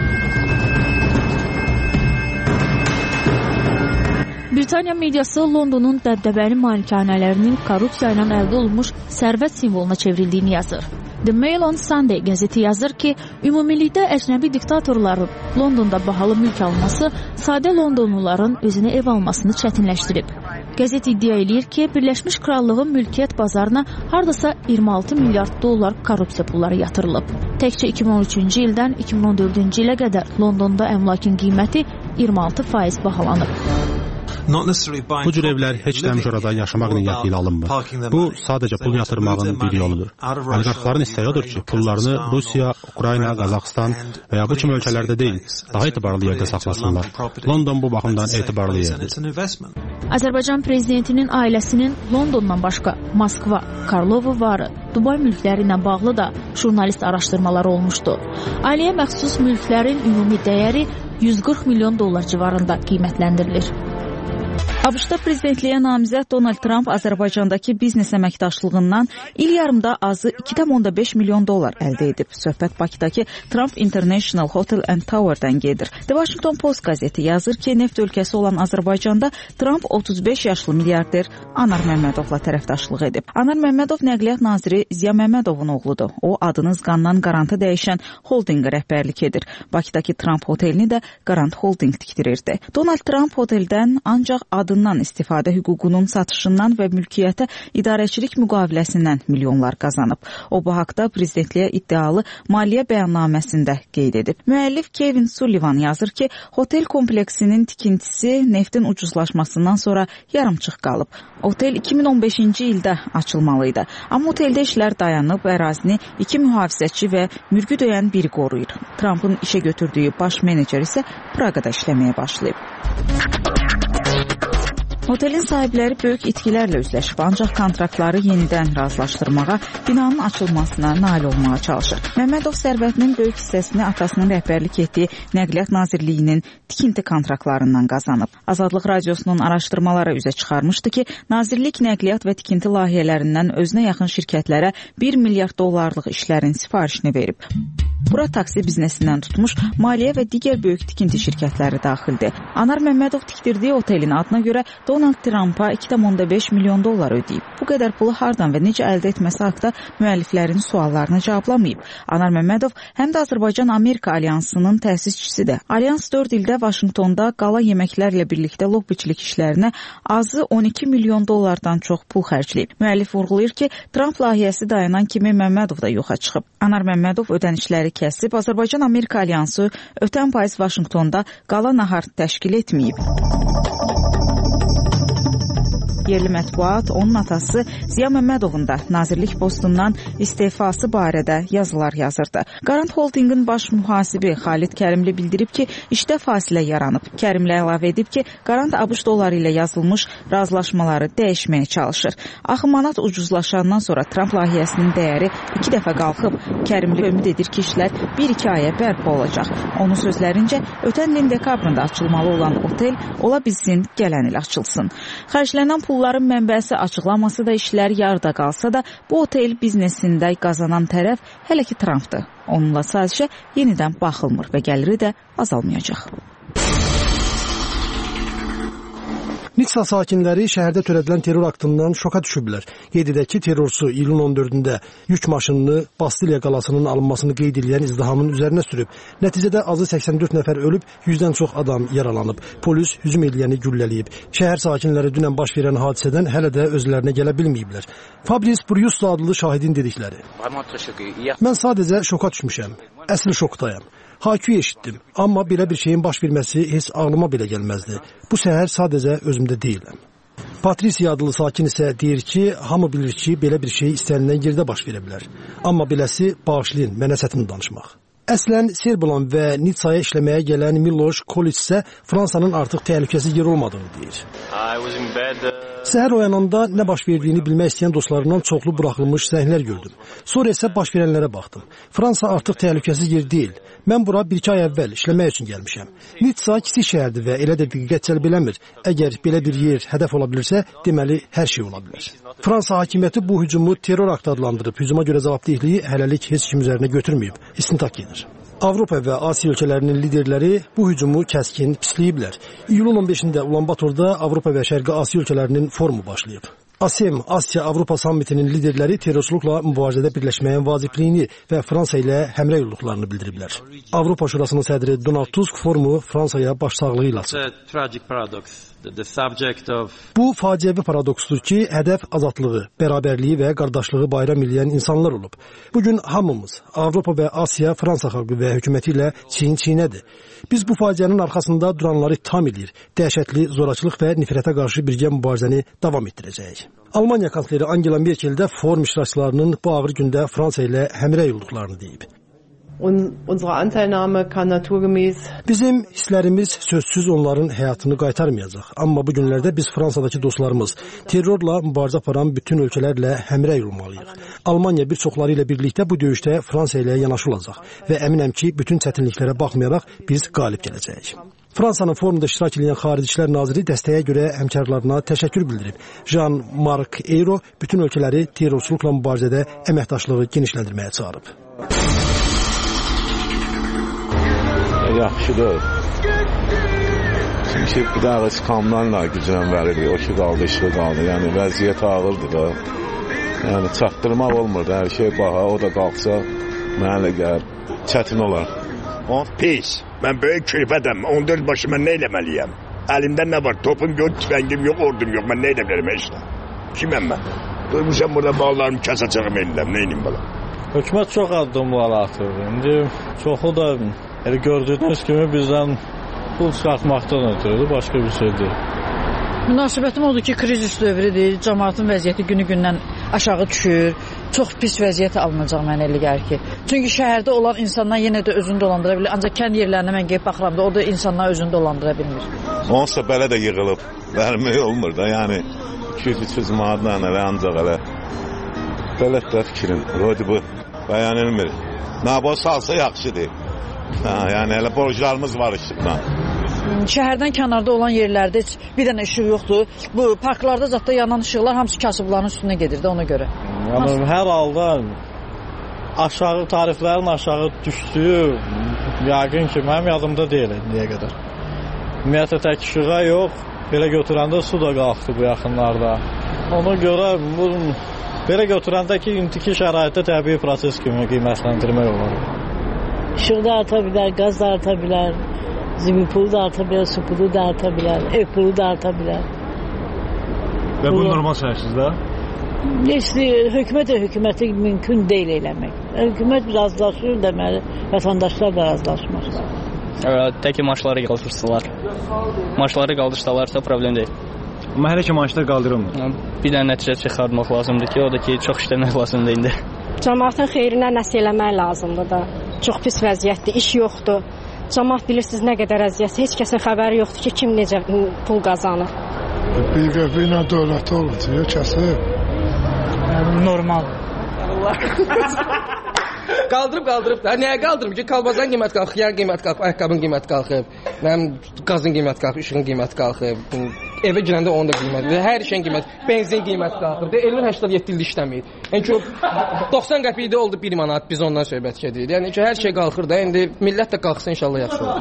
Britaniya mediası Londonun dəbdəbəli malikanələrinin korrupsiya ilə əldə olunmuş sərvət simvoluna çevrildiyini yazır. The Mail on Sunday qəzeti yazır ki, ümumilikdə əcnəbi diktatorların Londonda bahalı mülk alması sadə Londonluların özünə ev almasını çətinləşdirib. Qəzet iddia eləyir ki, Birləşmiş Krallığın mülkiyyət bazarına hardasa 26 milyard dollar korrupsiya pulları yatırılıb. Təkcə 2013-cü ildən 2014-cü ilə qədər Londonda əmlakın qiyməti 26% bahalanıb. Bu cür evlər heç də müşorada yaşamaq niyyəti ilə alınmır. Bu, sadəcə pul yatırmağın bir yoludur. Oliqarxların istəyi odur ki, pullarını Rusiya, Ukrayna, Qazaxıstan və ya bu kimi ölkələrdə deyil, daha etibarlı yerdə saxlasınlar. London bu baxımdan etibarlı yerdir. Azərbaycan prezidentinin ailəsinin Londondan başqa Moskva, Karlova Varı, Dubay mülkləri ilə bağlı da jurnalist araşdırmaları olmuşdu. Ailəyə məxsus mülklərin ümumi dəyəri 140 milyon dollar civarında qiymətləndirilir. ABŞ-da prezidentliyə namizəd Donald Trump Azərbaycandakı biznes əməkdaşlığından il yarımda azı $2,5 milyon əldə edib. Söhbət Bakıdakı Trump International Hotel and Tower'dan gedir. The Washington Post qəzeti yazır ki, neft ölkəsi olan Azərbaycanda Trump 35 yaşlı milyarder Anar Məmmədovla tərəfdaşlıq edib. Anar Məmmədov Nəqliyyat naziri Ziya Məmmədovun oğludur. O, adını Qandan Qarantı dəyişən holdinqə rəhbərlik edir. Bakıdakı Trump hotelini də Qarant Holding tikdirirdi. Donald Trump oteldən ancaq adından istifadə hüququnun satışından və mülkiyyətə idarəçilik müqaviləsindən milyonlar qazanıb. O, bu haqda prezidentliyə iddialı maliyyə bəyannaməsində qeyd edib. Müəllif Kevin Sullivan yazır ki, hotel kompleksinin tikintisi neftin ucuzlaşmasından sonra yarımçıq qalıb. Otel 2015-ci ildə açılmalıydı. Amma oteldə işlər dayanıb, ərazini 2 mühafizəçi və mürgü döyən biri qoruyur. Trump'ın işə götürdüyü baş menecer isə Praqada işləməyə başlayıb. Otelin sahibləri böyük itkilərlə üzləşib, ancaq kontraktları yenidən razılaşdırmağa, binanın açılmasına nail olmağa çalışır. Məmmədov sərvətinin böyük hissəsini atasının rəhbərlik etdiyi Nəqliyyat Nazirliyinin tikinti kontraktlarından qazanıb. Azadlıq Radiosunun araşdırmaları üzə çıxarmışdı ki, Nazirlik nəqliyyat və tikinti layihələrindən özünə yaxın şirkətlərə $1 milyard işlərin sifarişini verib. Bura taksi biznesindən tutmuş, maliyyə və digər böyük tikinti şirkətləri daxildir. Anar Məmmədov tikdirdiyi otelin adına görə Donald Trump'a $2,5 milyon ödəyib. Bu qədər pulu hardan və necə əldə etməsi haqda müəlliflərin suallarını cavablamayıb. Anar Məmmədov həm də Azərbaycan-Amerika Alyansının təsisçisidir. Alyans 4 ildə Vaşinqtonda qala yeməklərlə birlikdə lobbiçilik işlərinə azı $12 milyon çox pul xərcləyib. Müəllif vurğulayır ki, Trump layihəsi dayanan kimi Məmmədov da yoxa çıxıb. Anar Məmmədov ödənişləri kəsib, Azərbaycan-Amerika Alyansı ötən payız Vaşinqtonda qala nahar təşkil etməyib. Yerli mətbuat onun atası Ziya Məmmədovun da nazirlik postundan istefası barədə yazılar yazırdı. Qarant Holdingin baş mühasibi Xalid Kərimli bildirib ki, işdə fasilə yaranıb. Kərimli əlavə edib ki, Qarant ABŞ dolları ilə yazılmış razılaşmaları dəyişməyə çalışır. Axı manat ucuzlaşandan sonra Trump layihəsinin dəyəri 2 dəfə qalxıb. Kərimli ümid edir ki, işlər 1-2 aya bərpa olacaq. Onun sözlərincə, ötən ilin dekabrında açılmalı olan otel ola bilsin gələn il açılsın. Xərclənən pulların mənbəsi açıqlaması da işlər yarıda qalsa da, bu otel biznesində qazanan tərəf hələ ki Trump'dır. Onunla sazişə yenidən baxılmır və gəliri də azalmayacaq. Nitsa sakinləri şəhərdə törədilən terror aktından şoka düşüblər. Qeyd edək ki, terrorçu iyulun 14-də yük maşınını Bastiliya qalasının alınmasını qeyd edən izdihamın üzərinə sürüb. Nəticədə azı 84 nəfər ölüb, 100-dən çox adam yaralanıb. Polis hücum ediləni güllələyib. Şəhər sakinləri dünən baş verən hadisədən hələ də özlərinə gələ bilməyiblər. Fabrice Bruyus adlı şahidin dedikləri. Mən sadəcə şoka düşmüşəm. Əsl şokdayam. Hakü eşitdim, amma belə bir şeyin baş verməsi heç ağlıma belə gəlməzdi. Bu səhər sadəcə özümdə deyiləm. Patricia adlı sakin isə deyir ki, hamı bilir ki, belə bir şey istənilən yerdə baş verə bilər. Amma beləsi bağışlayın, mənə çətin danışmaq. Əslən, Serbilan və Nitsaya işləməyə gələn Miloš Koliç isə Fransanın artıq təhlükəsiz yer olmadığını deyir. Səhər oyananda nə baş verdiyini bilmək istəyən dostlarımdan çoxlu buraxılmış zənglər gördüm. Sonra isə baş verənlərə baxdım. Fransa artıq təhlükəsiz yer deyil. Mən bura 1-2 ay əvvəl işləmək üçün gəlmişəm. Nitsa kiçik şəhərdir və elə də diqqət cəlb eləmir. Əgər belə bir yer hədəf ola bilirsə, deməli hər şey ola bilər. Fransa hakimiyyəti bu hücumu terror aktı adlandırıb. Hücuma görə cavabdehliyi hələlik heç kim üzərinə götürməyib. İstintaq gedir. Avropa və Asiya ölkələrinin liderləri bu hücumu kəskin pisləyiblər. İyulun 15-də Ulan-Batorda Avropa və Şərqi Asiya ölkələrinin forumu başlayıb. ASEM, Asiya-Avropa sammitinin liderləri terrorçuluqla mübarizədə birləşməyin vacibliyini və Fransa ilə həmrəy olduqlarını bildiriblər. Avropa Şurasının sədri Donald Tusk forumu Fransaya başsağlığı ilə açıb. Bu faciəvi paradoksdur ki, hədəf azadlığı, bərabərliyi və qardaşlığı bayram eləyən insanlar olub. Bugün hamımız, Avropa və Asiya, Fransa xalqı və hökuməti ilə çiyin-çiyinədir. Biz bu faciənin arxasında duranları ittiham edir, dəhşətli zorakılıq və nifrətə qarşı birgə mübarizəni davam etdirəcəyik. Almaniya kansleri Angela Merkel də forum iştirakçılarının bu ağır gündə Fransa ilə həmrəy olduqlarını deyib. Bizim hisslərimiz sözsüz onların həyatını qaytarmayacaq. Amma bu günlərdə biz Fransadakı dostlarımız, terrorla mübarizə aparan bütün ölkələrlə həmrəy olmalıyıq. Almaniya bir çoxları ilə birlikdə bu döyüşdə Fransa ilə yanaşı olacaq və əminəm ki, bütün çətinliklərə baxmayaraq biz qalib gələcəyik. Fransanın forumda iştirak edən Xarici İşlər Naziri dəstəyə görə həmkarlarına təşəkkür bildirib. Jean-Marc Ayrault bütün ölkələri terrorçuluqla mübarizədə əməkdaşlığı genişləndirməyə çağırıb. Yaxşıdır. Çünki bir daha skamlarla güclən verilir. O ki qaldı, işi qaldı. Yəni vəziyyət ağırdır da. Yəni çatdırmaq olmur da. Hər şey baha, o da qalxsa mənə gəlir. Çətin olar. Pis. Mən böyük kirpədəm. 14 başı mən nə eləməliyəm? Əlimdə nə var? Topum yox, tüfəngim yox, ordum yox. Mən nə edə bilərəm işte? Kiməm mən? Duymuşam burada bağlarımı kəsəcəyim eləyəm. Nə edeyim belə? Hökumət çox addımlar atır. İndi çoxu da elə gördüyünüz kimi bizdən pul çıxartmaqdan ötürüdür, başqa bir şey deyil. Münasibətim odur ki, krizis dövrüdür, cəmaatın vəziyyəti günü-gündən aşağı düşür, çox pis vəziyyət alınacaq mənə elə gəlir ki. Çünki şəhərdə olan insanlar yenə də özünü dolandıra bilir, ancaq kənd yerlərinə mən gəlib baxıram da, o da insanlar özünü dolandıra bilmir. Onsa belə də yığılıb, vermək olmur da, yəni 200-300 manatla elə ancaq elə. Belə də fikrim, rodi bu, bəyənilmir. Nabos salsa yaxşıdır. Yəni elə borclarımız var işıqla. Şəhərdən kənarda olan yerlərdə heç bir dənə işıq yoxdur. Bu parklarda zətdə yanan işıqlar hamısı kasıbların üstünə gedir də ona görə. Yəni hər halda aşağı tariflərin aşağı düşdüyü yəqin ki, mənim yadımda deyil indiyə qədər. Ümumiyyətlə tək işığa yox, belə götürəndə su da qalxdı bu yaxınlarda. Ona görə bu belə götürəndə ki, indiki şəraitdə təbii proses kimi qiymətləndirmək olar. İşıq da arta bilər, qaz da arta bilər. Zimin pulu da arta bilər, su pulu da arta bilər, ev pulu da arta bilər. Və bu normal şərsizdə? Hökuməti mümkün deyil eləmək. Hökumət razılaşır deməli, vətəndaşlar da razılaşmaz. Təki maaşları qaldırsınlar. Maaşları qaldırsalarsa problem deyil. Amma hələ ki maaşlar qaldırılmır. Bir dənə nəticə çıxartmaq lazımdır ki, o da ki, çox işləmək lazımdır indi. Cəmaatın xeyrinə nəsə eləmək lazımdır da. Çox pis vəziyyətdir, iş yoxdur. Cəmaat bilirsiniz nə qədər əziyyət, heç kəsin xəbəri yoxdur ki, kim necə pul qazanır. Bir qəpiklə dövlətə olacaq, kəsib. Normal. Qaldırıb da. Nəyə qaldırıb ki, kalbazan qiymət qalxıb, yan qiymət qalxıb, ayaqqabının qiymət qalxıb, mənim qazın qiymət qalxıb, işığın qiymət qalxıb, evə girəndə onun da qiymətidir, hər şeyin qiymət, benzin qiymət qalxıb, elmin 87 ildə işləməyir. Yəni ki, 90 qəpikdə oldu 1 manat, biz ondan söhbət gedir. Yəni ki, hər şey qalxır da, indi millət də qalxsa inşallah yaxşı olur.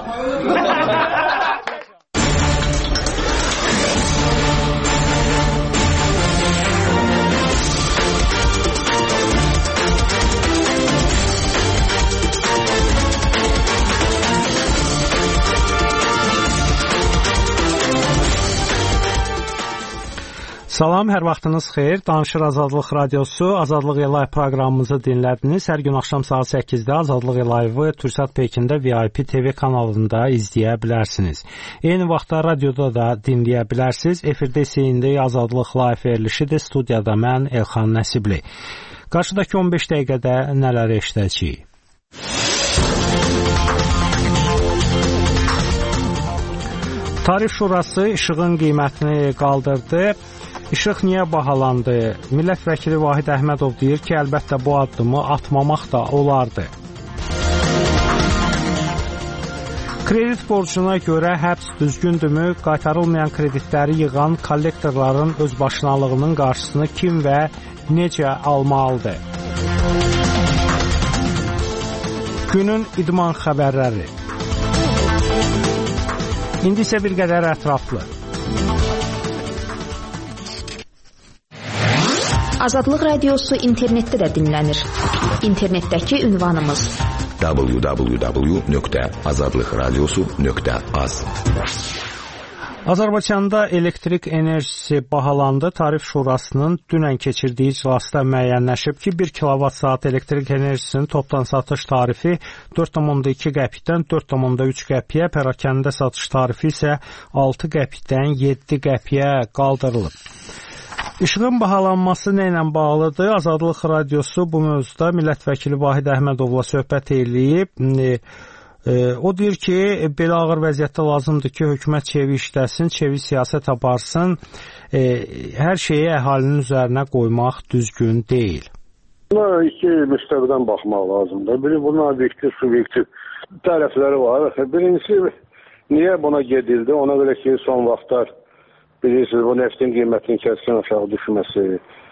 Salam, hər vaxtınız xeyir. Danışır Azadlıq Radiosu, Azadlıq Live proqramımızı dinlədiniz. Hər gün axşam saat 8-də Azadlıq Live-ı Türksat Pekində VIP TV kanalında izləyə bilərsiniz. Eyni vaxtda radioda da dinləyə bilərsiniz. Efirdə isə indi Azadlıq Live verilişidir. Studiyada mən Elxan Nəsibli. Qarşıdakı 15 dəqiqədə nələr eşidəcəyik? Tarif Şurası işığın qiymətini qaldırdı. İşıq niyə bahalandı? Millət vəkili Vahid Əhmədov deyir ki, əlbəttə bu addımı atmamaq da olardı. Kredit borcuna görə həbs düzgündürmü? Qaytarılmayan kreditləri yığan kollektorların özbaşınalığının qarşısını kim və necə almalıdır? Günün idman xəbərləri. İndi isə bir qədər ətraflı. Azadlıq Radiosu internetdə də dinlənir. İnternetdəki ünvanımız www.azadlıqradiosu.az. Azərbaycanda elektrik enerjisi bahalandı. Tarif Şurasının dünən keçirdiyi iclasda müəyyənləşib ki, 1 kilovat-saat elektrik enerjisinin topdan satış tarifi 4,2 qəpikdən 4,3 qəpiyə, pərakəndə satış tarifi isə 6 qəpikdən 7 qəpiyə qaldırılıb. İşığın bahalanması nə ilə bağlıdır? Azadlıq Radiosu bu mövzuda millət vəkili Vahid Əhmədovla söhbət eləyib. O deyir ki, belə ağır vəziyyətdə lazımdır ki, hökumət çevi işləsin, çevi siyasət aparsın, hər şeyi əhalinin üzərinə qoymaq düzgün deyil. Buna iki müstəvidən baxmaq lazımdır. Biri bunun obyektiv, subyektiv tərəfləri var. Birincisi, Niyə buna gedildi? Ona görə ki, son vaxtlar bilirsiniz, bu neftin qiymətinin kəskin aşağı düşməsi,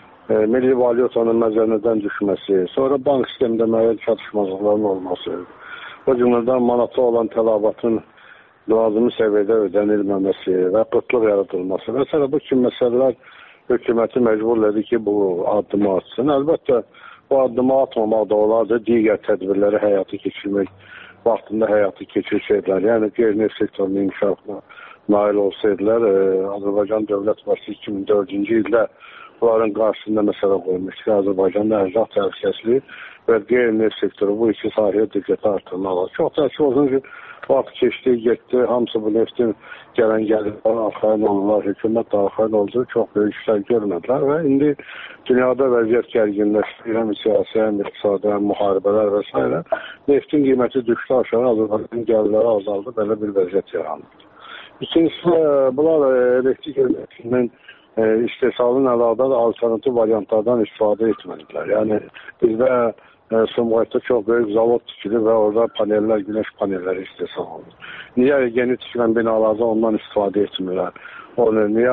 milli valyutanın məzənindən düşməsi, sonra bank sistemində müəyyən çatışmazlıqların olması, o cümlədən manata olan tələbatın lazımi səviyyədə ödənilməməsi və qıtlıq yaradılması. Məsələn, bu kimi məsələlər hökuməti məcbur edir ki, bu addımı atsın. Əlbəttə, bu addımı atmamaq da olardı, digər tədbirləri həyata keçirmək vaxtında həyata keçirsəydilər. Yəni, qeyri-neft sektorunun inkişafına nail olsaydılar, Azərbaycan Dövlət Başçısı 2004-cü ildə bunların qarşısında məsələ qoymuşdu ki, Azərbaycanda ərzaq təhlükəsizliyi və qeyri-neft sektoru bu iki sahəyə diqqəti artırmalı. Çox təəssüf olsun ki, vaxt keçdi, getdi, hamısı bu neftin gələn gəlirləri arxain olurlar, hökumət də arxain oldu, çox böyük işlər görmədilər və indi dünyada vəziyyət gərginləşdi, həm siyasi, həm iqtisadi, həm müharibələr və s. Neftin qiyməti düşdü aşağı, Azərbaycanın gəlirləri azaldı, belə bir vəziyyət yarandı. İkincisi, bunlar elektrik enerjisinin istehsalın əlavə alternativ variantlardan istifadə etmədilər. Yəni, bizdə Sumqayıtda çox böyük zavod tikilir və orada paneller, güneş panelləri istehsal olunur. Niyə yeni tikilən binalarda ondan istifadə etmirlər? Niyə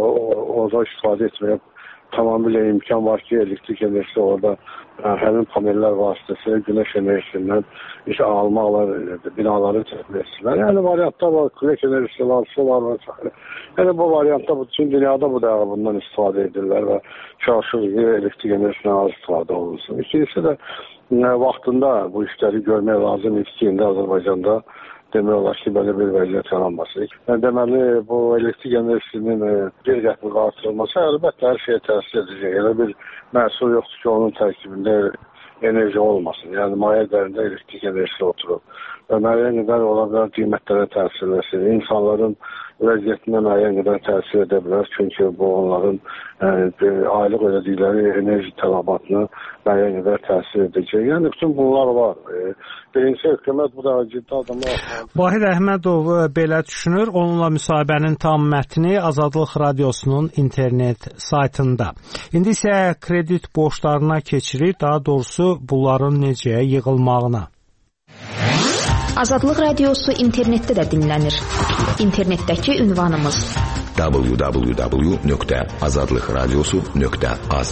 orada istifadə etməyə tamamilə imkan var ki, elektrik enerjisi orada həmin paneller vasitəsilə güneş enerjisindən almaqlar, binaları təmin etsinlər. Yəni, variantlar var, külək enerjisi var, su var və s. Yəni, bu variantda bütün dünyada bu da bundan istifadə edirlər və çalışır ki, elektrik enerjisindən az istifadə olunsun. İkincisi də vaxtında bu işləri görmək lazım idi ki, indi Azərbaycanda demək olar ki, belə bir vəziyyət yaranması. Deməli, bu elektrik enerjisinin bir qəplik artırılması əlbəttə hər şeyə təsir edəcək. Elə bir məhsul yoxdur ki, onun tərkibində enerji olmasın. Yəni, maye dərində elektrik enerjisi oturur. Və müəyyən qədər ola bilər qiymətlərə təsir edəsin. İnsanların vəziyyətinə müəyyən qədər təsir edə bilər. Çünki bu onların aylıq ödədikləri enerji tələbatını müəyyən qədər təsir edəcək. Yəni, bütün bunlar var. Birincisi, hökumət bu da ciddi adamlar. Vahid Əhmədov belə düşünür. Onunla müsahibənin tam mətni Azadlıq Radiosunun internet saytında. İndi isə kredit borclarına keçirik, daha doğrusu bunların necə yığılmağına. Azadlıq Radiosu internetdə də dinlənir. İnternetdəki ünvanımız www.azadlıqradiosu.az.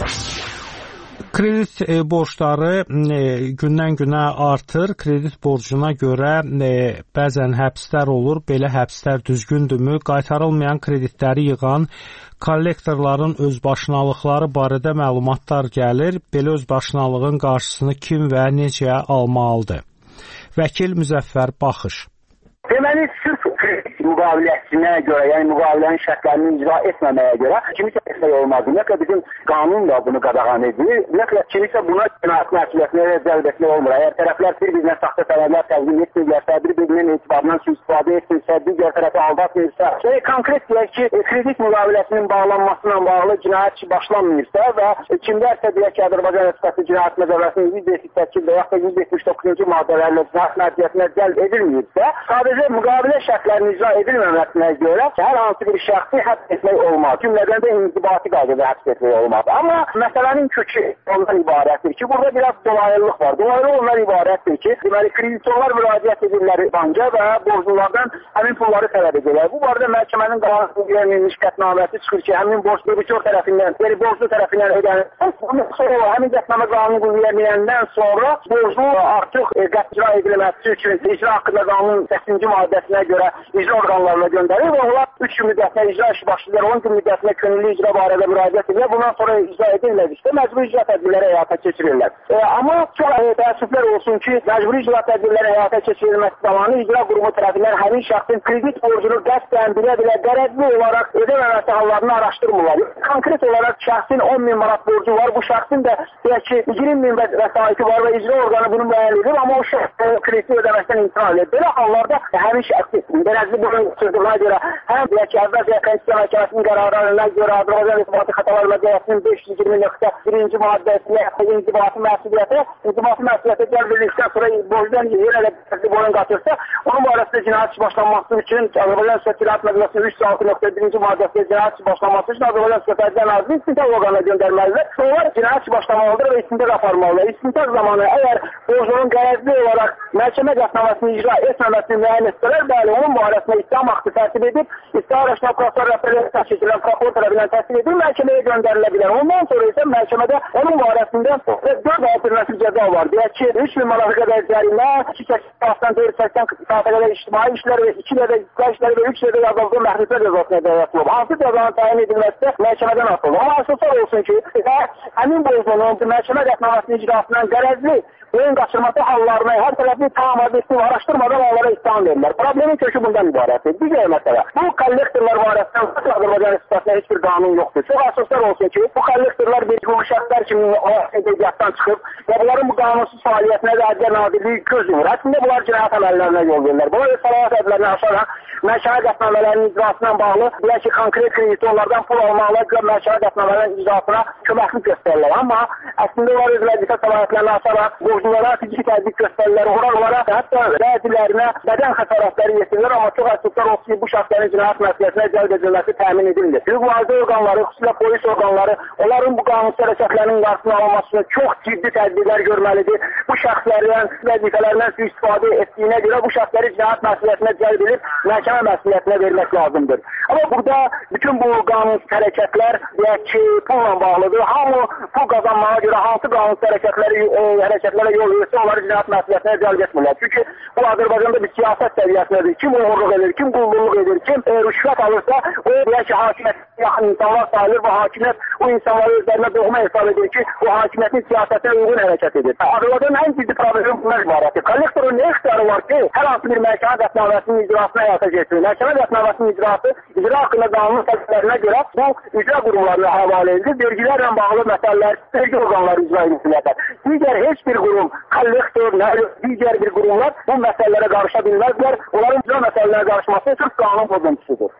Kredit borcları gündən-günə artır. Kredit borcuna görə bəzən həbslər olur. Belə həbslər düzgündürmü? Qaytarılmayan kreditləri yığan kollektorların özbaşınalıqları barədə məlumatlar gəlir. Belə özbaşınalığın qarşısını kim və necə almalıdır? Vəkil Müzəffər Baxış. Deməli, sırf kredit müqaviləsinə görə, yəni müqavilənin şərtlərini icra etməməyə görə kimisə etmək olmaz. Ümumiyyətlə bizim qanun da bunu qadağan edir. Ümumiyyətlə kimisə buna cinayət məsuliyyətinə cəlb etmək olmur. Əgər tərəflər bir-birinə saxta sənədlər təqdim etmirlərsə, bir-birinin etibarından istifadə etmirsə, digər tərəfi aldatmırsa, konkret deyək ki, kredit müqaviləsinin bağlanmasına bağlı cinayət başlanmırsa və kimlərsə deyək ki, Azərbaycan Respublikası Cinayət Məcəlləsinin 178 və yaxud da 179-cu maddələrlə cinayət məsuliyyətinə cəlb edilmirsə, sadəcə müqavilə şərtlərinin icra edilməməsinə görə hər hansı bir şəxsi həbs etmək olmaz. Cümlədən də inzibati qaydada həbs etmək olmaz. Amma məsələnin kökü ondan ibarətdir ki, burada biraz dolayıllıq var. Dolayıllıq ondan ibarətdir ki, deməli, kreditorlar müraciət edirlər banka və borclulardan həmin pulları tələb edirlər. Bu barədə məhkəmənin qanun verilmiş qətnaməsi çıxır ki, həmin borc debitor tərəfindən, yəni borclu tərəfindən ödənir. Sonra həmin qətnamə qanunu qüvvələyəndən sonra borclu artıq qət icra edilməsi üçün icra haqqında qanunun 8-ci maddəsinə görə icra orqanlarına göndərir və onlar 3 gün müddətinə icra işi başlayır, 10 gün müddətinə könüllü icra barədə müraciət edirlər. Bundan sonra icra edilmədikdə məcburi icra tədbirləri həyata keçirirlər. Amma çox təəssüflər olsun ki, məcburi icra tədbirləri həyata keçirilməsi zamanı icra qurumu tərəfindən həmin şəxsin kredit borcunu qəsdən bilə-bilə qərəzli olaraq ödəməməsi hallarını araşdırmırlar. Konkret olaraq şəxsin 10.000 manat borcu var, bu şəxsin də deyək ki, 20.000 vəsaiti var və icra orqanı bunu müəyyən edir, amma o şəxs krediti ödəməkdən imtina edir. Belə hallarda həmin şəxsi qərəzli bunu sürdürmə görə həm deyək ki, Əvvəlcə Konstitusiya Məhkəməsinin qərarlarına görə Azərbaycan İnzibati Xətalar Məcəlləsinin 520.1-ci maddəsinə inzibati məsuliyyətə cəlb edildikdən sonra borcdan yenə də qəsdi boyun qatırsa, onun barəsində cinayət işi başlanması üçün Azərbaycan Cinayət Məcəlləsinin 306.1-ci maddəsində cinayət işi başlanması üçün Azərbaycan Cinayət Nazirliyi istintaq orqanına göndərməlidir. Onlar cinayət işi başlamalıdır və istintaq aparmalıdır. İstintaq zamanı əgər borcunun qərəzli olaraq məhkəmə qətnaməsini icra etməməsini müəyyən etsələr, bəli, onun barəsində ittiham aktı tərtib edib, İstihar Araşdırma Prokurorluğu rəhbərliyi təşkil edilən prokuror tərəfindən təsdiq edilib, məhkəməyə göndərilə bilər. Ondan sonra isə məhkəmədə onun barəsində 4 alternativ cəza var. Deyək ki, 3.000 manata qədər cərimə, 280 saata qədər ictimai işlər və 2 ildə iqtisadi işlər və 3 ildə yazıldığı məhbusluq cəzasına təyin hansı cəzanın təyin edilməsi məhkəmədən asılı. Amma əsaslar olsun ki, həmin borcunun məhkəmə qətnaməsinin icrasından qərəzli oyun qaçırması hallarını hər tərəfli tamamladığı araşdırmadan onlara ittiham verirlər. Problemin kökü bundan ibarətdir. Digər məsələ, bu kollektorlar barəsində Azərbaycan Respublikasında heç bir qanun yoxdur. Çox əsaslar olsun ki, bu kollektorlar bir şəxslər kimi edebiyyatdan çıxıb və bunların bu qanunsuz fəaliyyətinə də Ədliyyə Nazirliyi göz yumur. Əslində bunlar cinayət əməllərinə yol verirlər. Bunlar səlahiyyət ədlərini aşaraq məhkəmə qətnamələrinin icrasından bağlı, deyək ki, konkret krediti onlardan pul almaqla məhkəmə qətnamələrinin icrasına köməklik göstərirlər. Amma əslində onlar öz vəzifə səlahiyyətlərini aşaraq borclulara fiziki tədbir göstərirlər, onlara hətta bəzilərinə bədən xəsarətləri yetirirlər, amma çox əsaslar olsun ki, bu şəxslərin cinayət məsuliyyətinə cəlb edilməsi təmin edilir. Hüquq-mühafizə orqanları, xüsusilə polis orqanları, onların bu qanunsuz hərəkətlərinin qarşısını alması üçün çox ciddi tədbirlər görməlidir. Bu şəxslərin vəzifələrindən sui-istifadə etdiyinə görə bu şəxsləri cinayət məsuliyyətinə cəlb edib məhkəmə məsuliyyətinə vermək lazımdır. Amma burada bütün bu qanunsuz hərəkətlər deyək ki, pulla bağlıdır. Hamı pul qazanmağa görə hansı qanunsuz hərəkətlərə yol verirsə, onları cinayət məsuliyyətinə cəlb etmirlər. Çünki bu Azərbaycanda bir siyasət səviyyəsindədir. Kim uğurluq edir, kim qulluluq edir, kim rüşvət alırsa, o deyək ki, hakimiyyət yaxın insanlar sayılır və hakimiyyət o insanları özlərinə doğma hesab edir ki, o hakimiyyətin siyasətə uyğun hərəkət edir. Azərbaycanın ən ciddi problemi bunlar ibarətdir. Kollektorun nə ixtiyarı var ki, hər hansı bir məhkəmə qətnaməsinin icrasına həyata keçirir. Məhkəmə qətnaməsinin icrası icra haqqında qanun tədbirlərinə görə bu icra qurumlarına həvalə edilir. Vergilərlə bağlı məsələlər vergi orqanları icra edirlər. Digər heç bir qurum, kollektor, digər bir qurumlar bu məsələlərə qarışa bilməzlər. Onların icra məsələlərə qarışması sırf qanun pozuntusudur.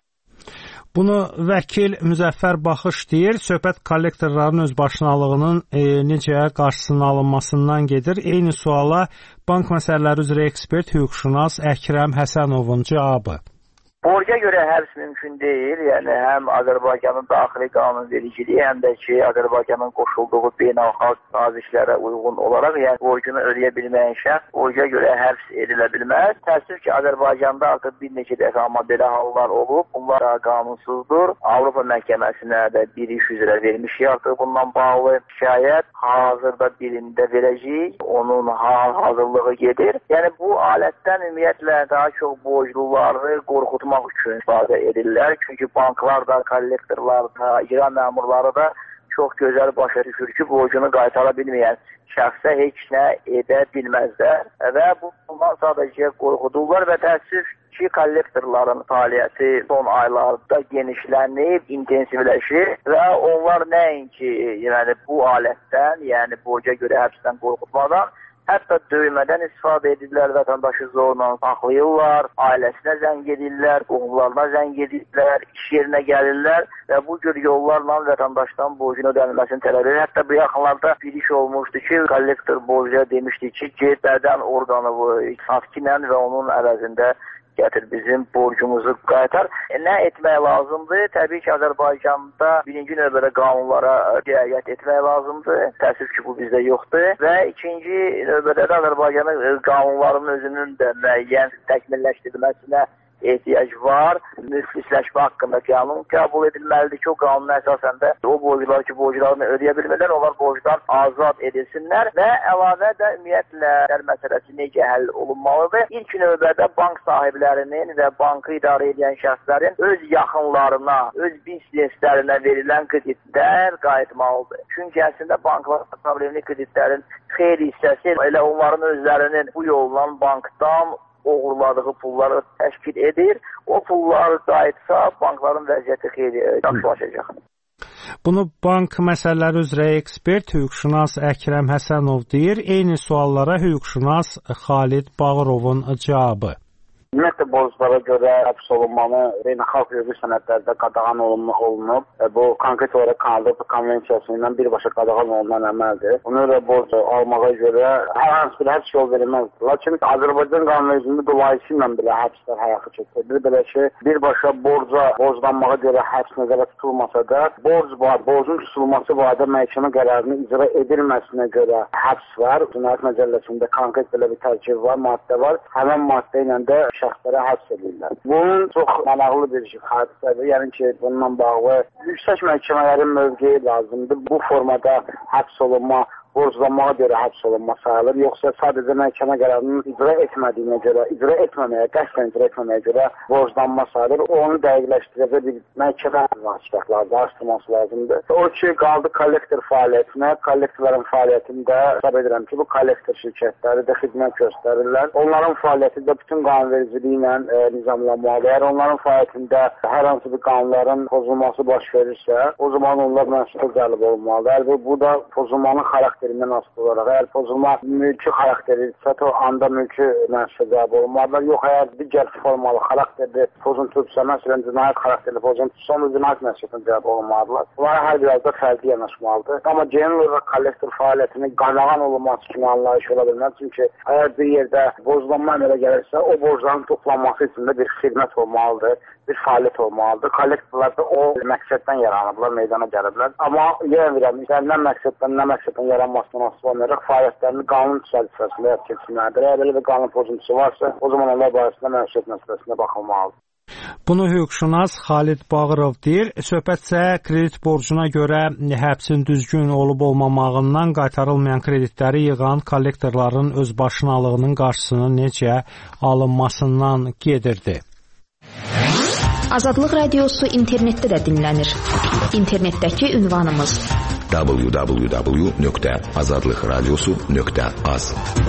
Bunu vəkil Müzəffər Baxış deyir. Söhbət kollektorların özbaşınalığının necə qarşısının alınmasından gedir. Eyni suala bank məsələləri üzrə ekspert hüquqşünas Əkrəm Həsənovun cavabı. Borca görə həbs mümkün deyil. Yəni həm Azərbaycanın daxili qanunvericiliyi, həm də ki, Azərbaycanın qoşulduğu beynəlxalq sazişlərə uyğun olaraq, yəni borcunu ödəyə bilməyən şəxs borca görə həbs edilə bilməz. Təəssüf ki, Azərbaycanda artıq bir neçə dəfə amma belə hallar olub. Bunlar qanunsuzdur. Avropa məhkəməsinə də bir iş üzrə vermişik artıq bundan bağlı şikayət. Hazırda birində verəcəyik. Onun hazırlığı gedir. Yəni bu alətdən ümumiyyətlə daha çox borcluları qorxutmaq üçün istifadə edirlər. Çünki banklar da, kollektorlar da, icra məmurları da çox gözəl başa düşür ki, borcunu qaytara bilməyən şəxsə heç nə edə bilməzlər. Və bundan sadəcə qorxudurlar və təəssüf ki, kollektorların fəaliyyəti son aylarda genişlənib, intensivləşir və onlar nəinki yəni, bu alətdən, yəni borca görə həbsdən qorxutmadan, hətta döymədən istifadə edirlər, vətəndaşı zorla saxlayırlar, ailəsinə zəng edirlər, qohumlarına zəng edirlər, iş yerinə gəlirlər və bu cür yollarla vətəndaşdan borcunu ödənilməsini tələb edir. Hətta bu yaxınlarda bir iş olmuşdu ki, kollektor borcuya demişdi ki, get bədən orqanı satkinlə və onun əvəzində gətir bizim borcumuzu qaytar. Nə etmək lazımdır? Təbii ki, Azərbaycanda birinci növbədə qanunlara riayət etmək lazımdır. Təəssüf ki, bu bizdə yoxdur. Və ikinci növbədə də Azərbaycanın qanunlarının özünün də müəyyən təkmilləşdirilməsinə ehtiyac var. Müflisləşmə haqqında qanun qəbul edilməlidir ki, o qanuna əsasən də o borclar ki, borclarını ödəyə bilmirlər, onlar borcdan azad edilsinlər və əlavə də ümumiyyətlə məsələsi necə həll olunmalıdır? İlk növbədə bank sahiblərinin və bankı idarə edən şəxslərin öz yaxınlarına, öz bizneslərinə verilən kreditlər qayıtmalıdır. Çünki əslində banklar problemli kreditlərin xeyli hissəsi elə onların özlərinin bu yolla bankdan oğurladığı pulları təşkil edir. O pullar qayıtsa bankların vəziyyəti xeyli yaxşılaşacaq. Bunu bank məsələləri üzrə ekspert hüquqşünas Əkrəm Həsənov deyir. Eyni suallara hüquqşünas Xalid Bağırovun cavabı. Ümumiyyətlə borclara görə həbs olunmanı beynəlxalq hüquqi sənədlərdə qadağan olunub. Bu konkret olaraq Kanada konvensiyası ilə birbaşa qadağan olunan əməldir. Buna görə borc almağa görə hər hansı bir həbs yol verilməz. Lakin Azərbaycan qanunvericiliyində dolayısıyla belə həbslər həyata keçirilir. Belə ki, birbaşa borclanmağa görə həbs nəzərdə tutulmasa da, borcun tutulması barədə məhkəmə qərarının icra edilməsinə görə həbs var. Cinayət Məcəlləsində konkret belə bir tərkib var, maddə var. Həmin maddə ilə də şəxslərə həbs edirlər. Bunun çox maraqlı bir hadisədir. Yəni ki, bununla bağlı yüksək məhkəmələrin mövqeyi lazımdır. Bu formada həbs olunma, borclanmağa görə həbs olunma sayılır. Yoxsa sadəcə məhkəmə qərarının icra etmədiyinə görə, qəsdən icra etməməyə görə borclanma sayılır. Onu dəqiqləşdirəcək bir məhkəmə vəsiqətlərdə açılması lazımdır. O ki, qaldı kollektor fəaliyyətinə. Kollektorların fəaliyyətində hesab edirəm ki, bu kollektor şirkətləri də xidmət göstərirlər. Onların fəaliyyəti də bütün qanunvericiliyi ilə nizamlanmalıdır. Əgər onların fəaliyyətində hər hansı bir qanunların pozulması baş verirsə, o zaman onlar məsuliyyətə cəlb olunmalıdır. Bu da pozulmanın xarakterindən asılı olaraq. Əgər pozulma mülki xarakteridirsə, o anda mülki məsuliyyətə cəlb olunmalıdır. Yox, əgər digər formalı xarakterli pozuntudirsə, məsələn, cinayət xarakterli pozuntudirsə, onu cinayət məsuliyyətinə cəlb olunmalıdırlar. Bunlara hər biraz da fərqli yanaşmalıdır. Amma genel olaraq kollektor fəaliyyətini qadağan olunması kimi anlayış ola bilməz. Çünki əgər bir yerdə borclanma əmələ gəlirsə, o borcların toplanması üçün də bir xidmət olmalıdır, bir fəaliyyət olmalıdır. Kollektorlar da o məqsəddən yaranıblar, meydana gəliblər. Amma yenə deyirəm, nə məqsəddən yaranmasından asılı olmayaraq fəaliyyətlərini qanun çərçivəsində həyata keçirməlidir. Əgər belə bir qanun pozuntusu varsa, o zaman onlar barəsində məsuliyyət məsələsində baxılmalıdır. Bunu hüquqşünas Xalid Bağırov deyir. Söhbətsə kredit borcuna görə həbsin düzgün olub-olmamağından qaytarılmayan kreditləri yığan kollektorların özbaşınalığının qarşısının necə alınmasından gedirdi. Azadlıq Radiosu internetdə də dinlənir. İnternetdəki ünvanımız www.azadlıqradiosu.az.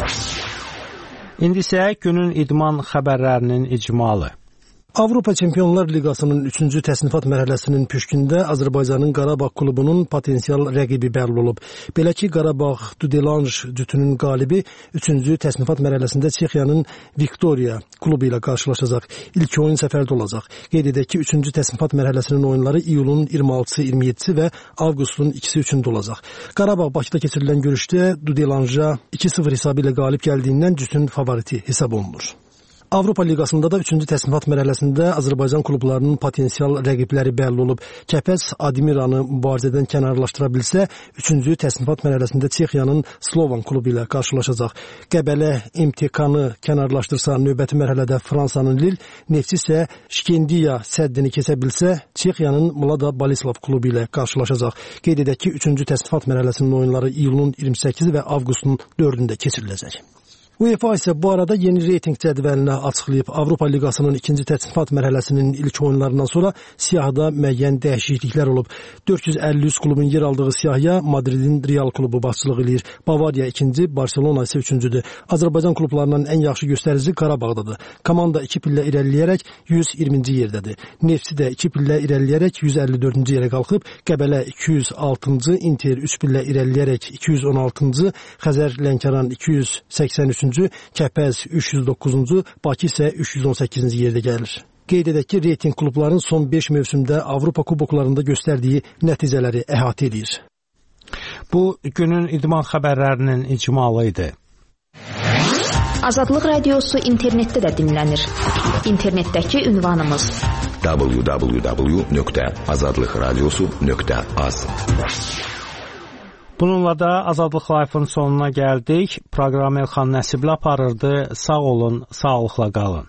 İndi isə günün idman xəbərlərinin icmalı. Avropa Çempionlar Liqasının 3-cü təsnifat mərhələsinin püşkündə Azərbaycanın Qarabağ klubunun potensial rəqibi bəlli olub. Belə ki, Qarabağ Dudelanj cütünün qalibi 3-cü təsnifat mərhələsində Çexiyanın Viktoriya klubu ilə qarşılaşacaq. İlk oyun səfərdə olacaq. Qeyd edək ki, 3-cü təsnifat mərhələsinin oyunları iyulun 26-sı, 27-si və avqustun 2-si üçündə olacaq. Qarabağ Bakıda keçirilən görüşdə Dudelanja 2-0 hesabı ilə qalib gəldiyindən cütün favoriti hesab olunur. Avropa Liqasında da 3-cü təsnifat mərhələsində Azərbaycan klublarının potensial rəqibləri bəlli olub. Kəpəz Admiranı mübarizədən kənarlaşdıra bilsə, 3-cü təsnifat mərhələsində Çexiyanın Slovan klubu ilə qarşılaşacaq. Qəbələ MTK-nı kənarlaşdırsa, növbəti mərhələdə Fransanın Lille, Neftçi isə Şkendiya səddini keçə bilsə, Çexiyanın Mlada Boleslav klubu ilə qarşılaşacaq. Qeyd edək ki, 3-cü təsnifat mərhələsinin oyunları iyulun 28-i və avqustun 4-ündə keçiriləcək. UEFA isə bu arada yeni reyting cədvəlini açıqlayıb. Avropa Liqasının 2-ci təsnifat mərhələsinin ilk oyunlarından sonra siyahıda müəyyən dəyişikliklər olub. 453 klubun yer aldığı siyahıya Madridin Real klubu başçılıq eləyir. Bavariya 2-ci, Barselona isə 3-cüdür. Azərbaycan klublarının ən yaxşı göstərici Qarabağdadır. Komanda 2 pillə irəliləyərək 120-ci yerdədir. Neftçi də 2 pillə irəliləyərək 154-cü yerə qalxıb. Qəbələ 206-cı, Inter 3 pillə irəliləyərək 216-cı, Xəzər Lənkəran 283-cü, Kəpəz 309-cu, Bakı isə 318-ci yerdə gəlir. Qeyd edək ki, reyting klubların son 5 mövsümdə Avropa kuboklarında göstərdiyi nəticələri əhatə edir. Bu günün idman xəbərlərinin icmalı idi. Azadlıq Radiosu internetdə də dinlənir. İnternetdəki ünvanımız www.azadlıqradiosu.az. Bununla da Azadlıq Live-ın sonuna gəldik. Proqram Elxan Nəsiblə aparırdı. Sağ olun, sağlıqla qalın.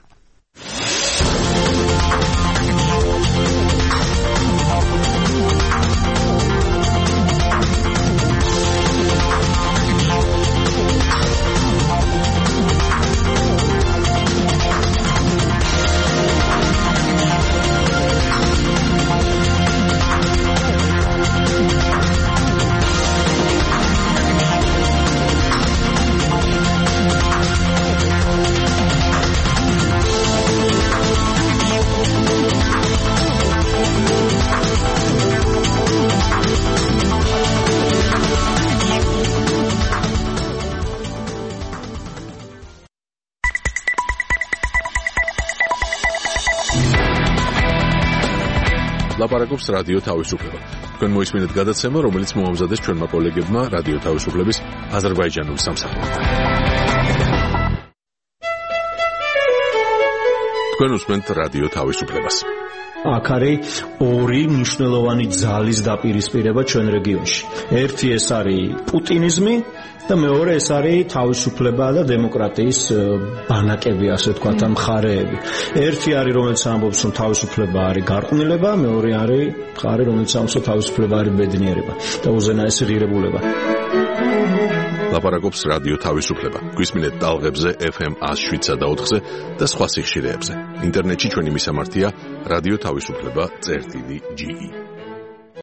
ლაპარაკობს რადიო თავისუფლება. თქვენ მოისმინეთ გადაცემა, რომელიც მოამზადეს ჩვენმა კოლეგებმა რადიო თავისუფლების აზერბაიჯანული სამსახურით. თქვენ უსმენთ რადიო თავისუფლებას. აქ არის ორი მნიშვნელოვანი ძალის დაპირისპირება ჩვენ რეგიონში. ერთი ეს არის პუტინიზმი და მეორე ეს არის თავისუფლება და დემოკრატიის ბანაკები, ასე ვთქვათ, ამ მხარეები. ერთი არის, რომელიც ამბობს, რომ თავისუფლება არის გარყვნილება, მეორე არის მხარე, რომელიც ამბობს, რომ თავისუფლება არის ბედნიერება და უზენაესი ღირებულება. ლაპარაკობს რადიო თავისუფლება. გვისმინეთ ტალღებზე FM 107-სა და 4-ზე და სხვა სიხშირეებზე. ინტერნეტში ჩვენი მისამართია რადიო თავისუფლება.ge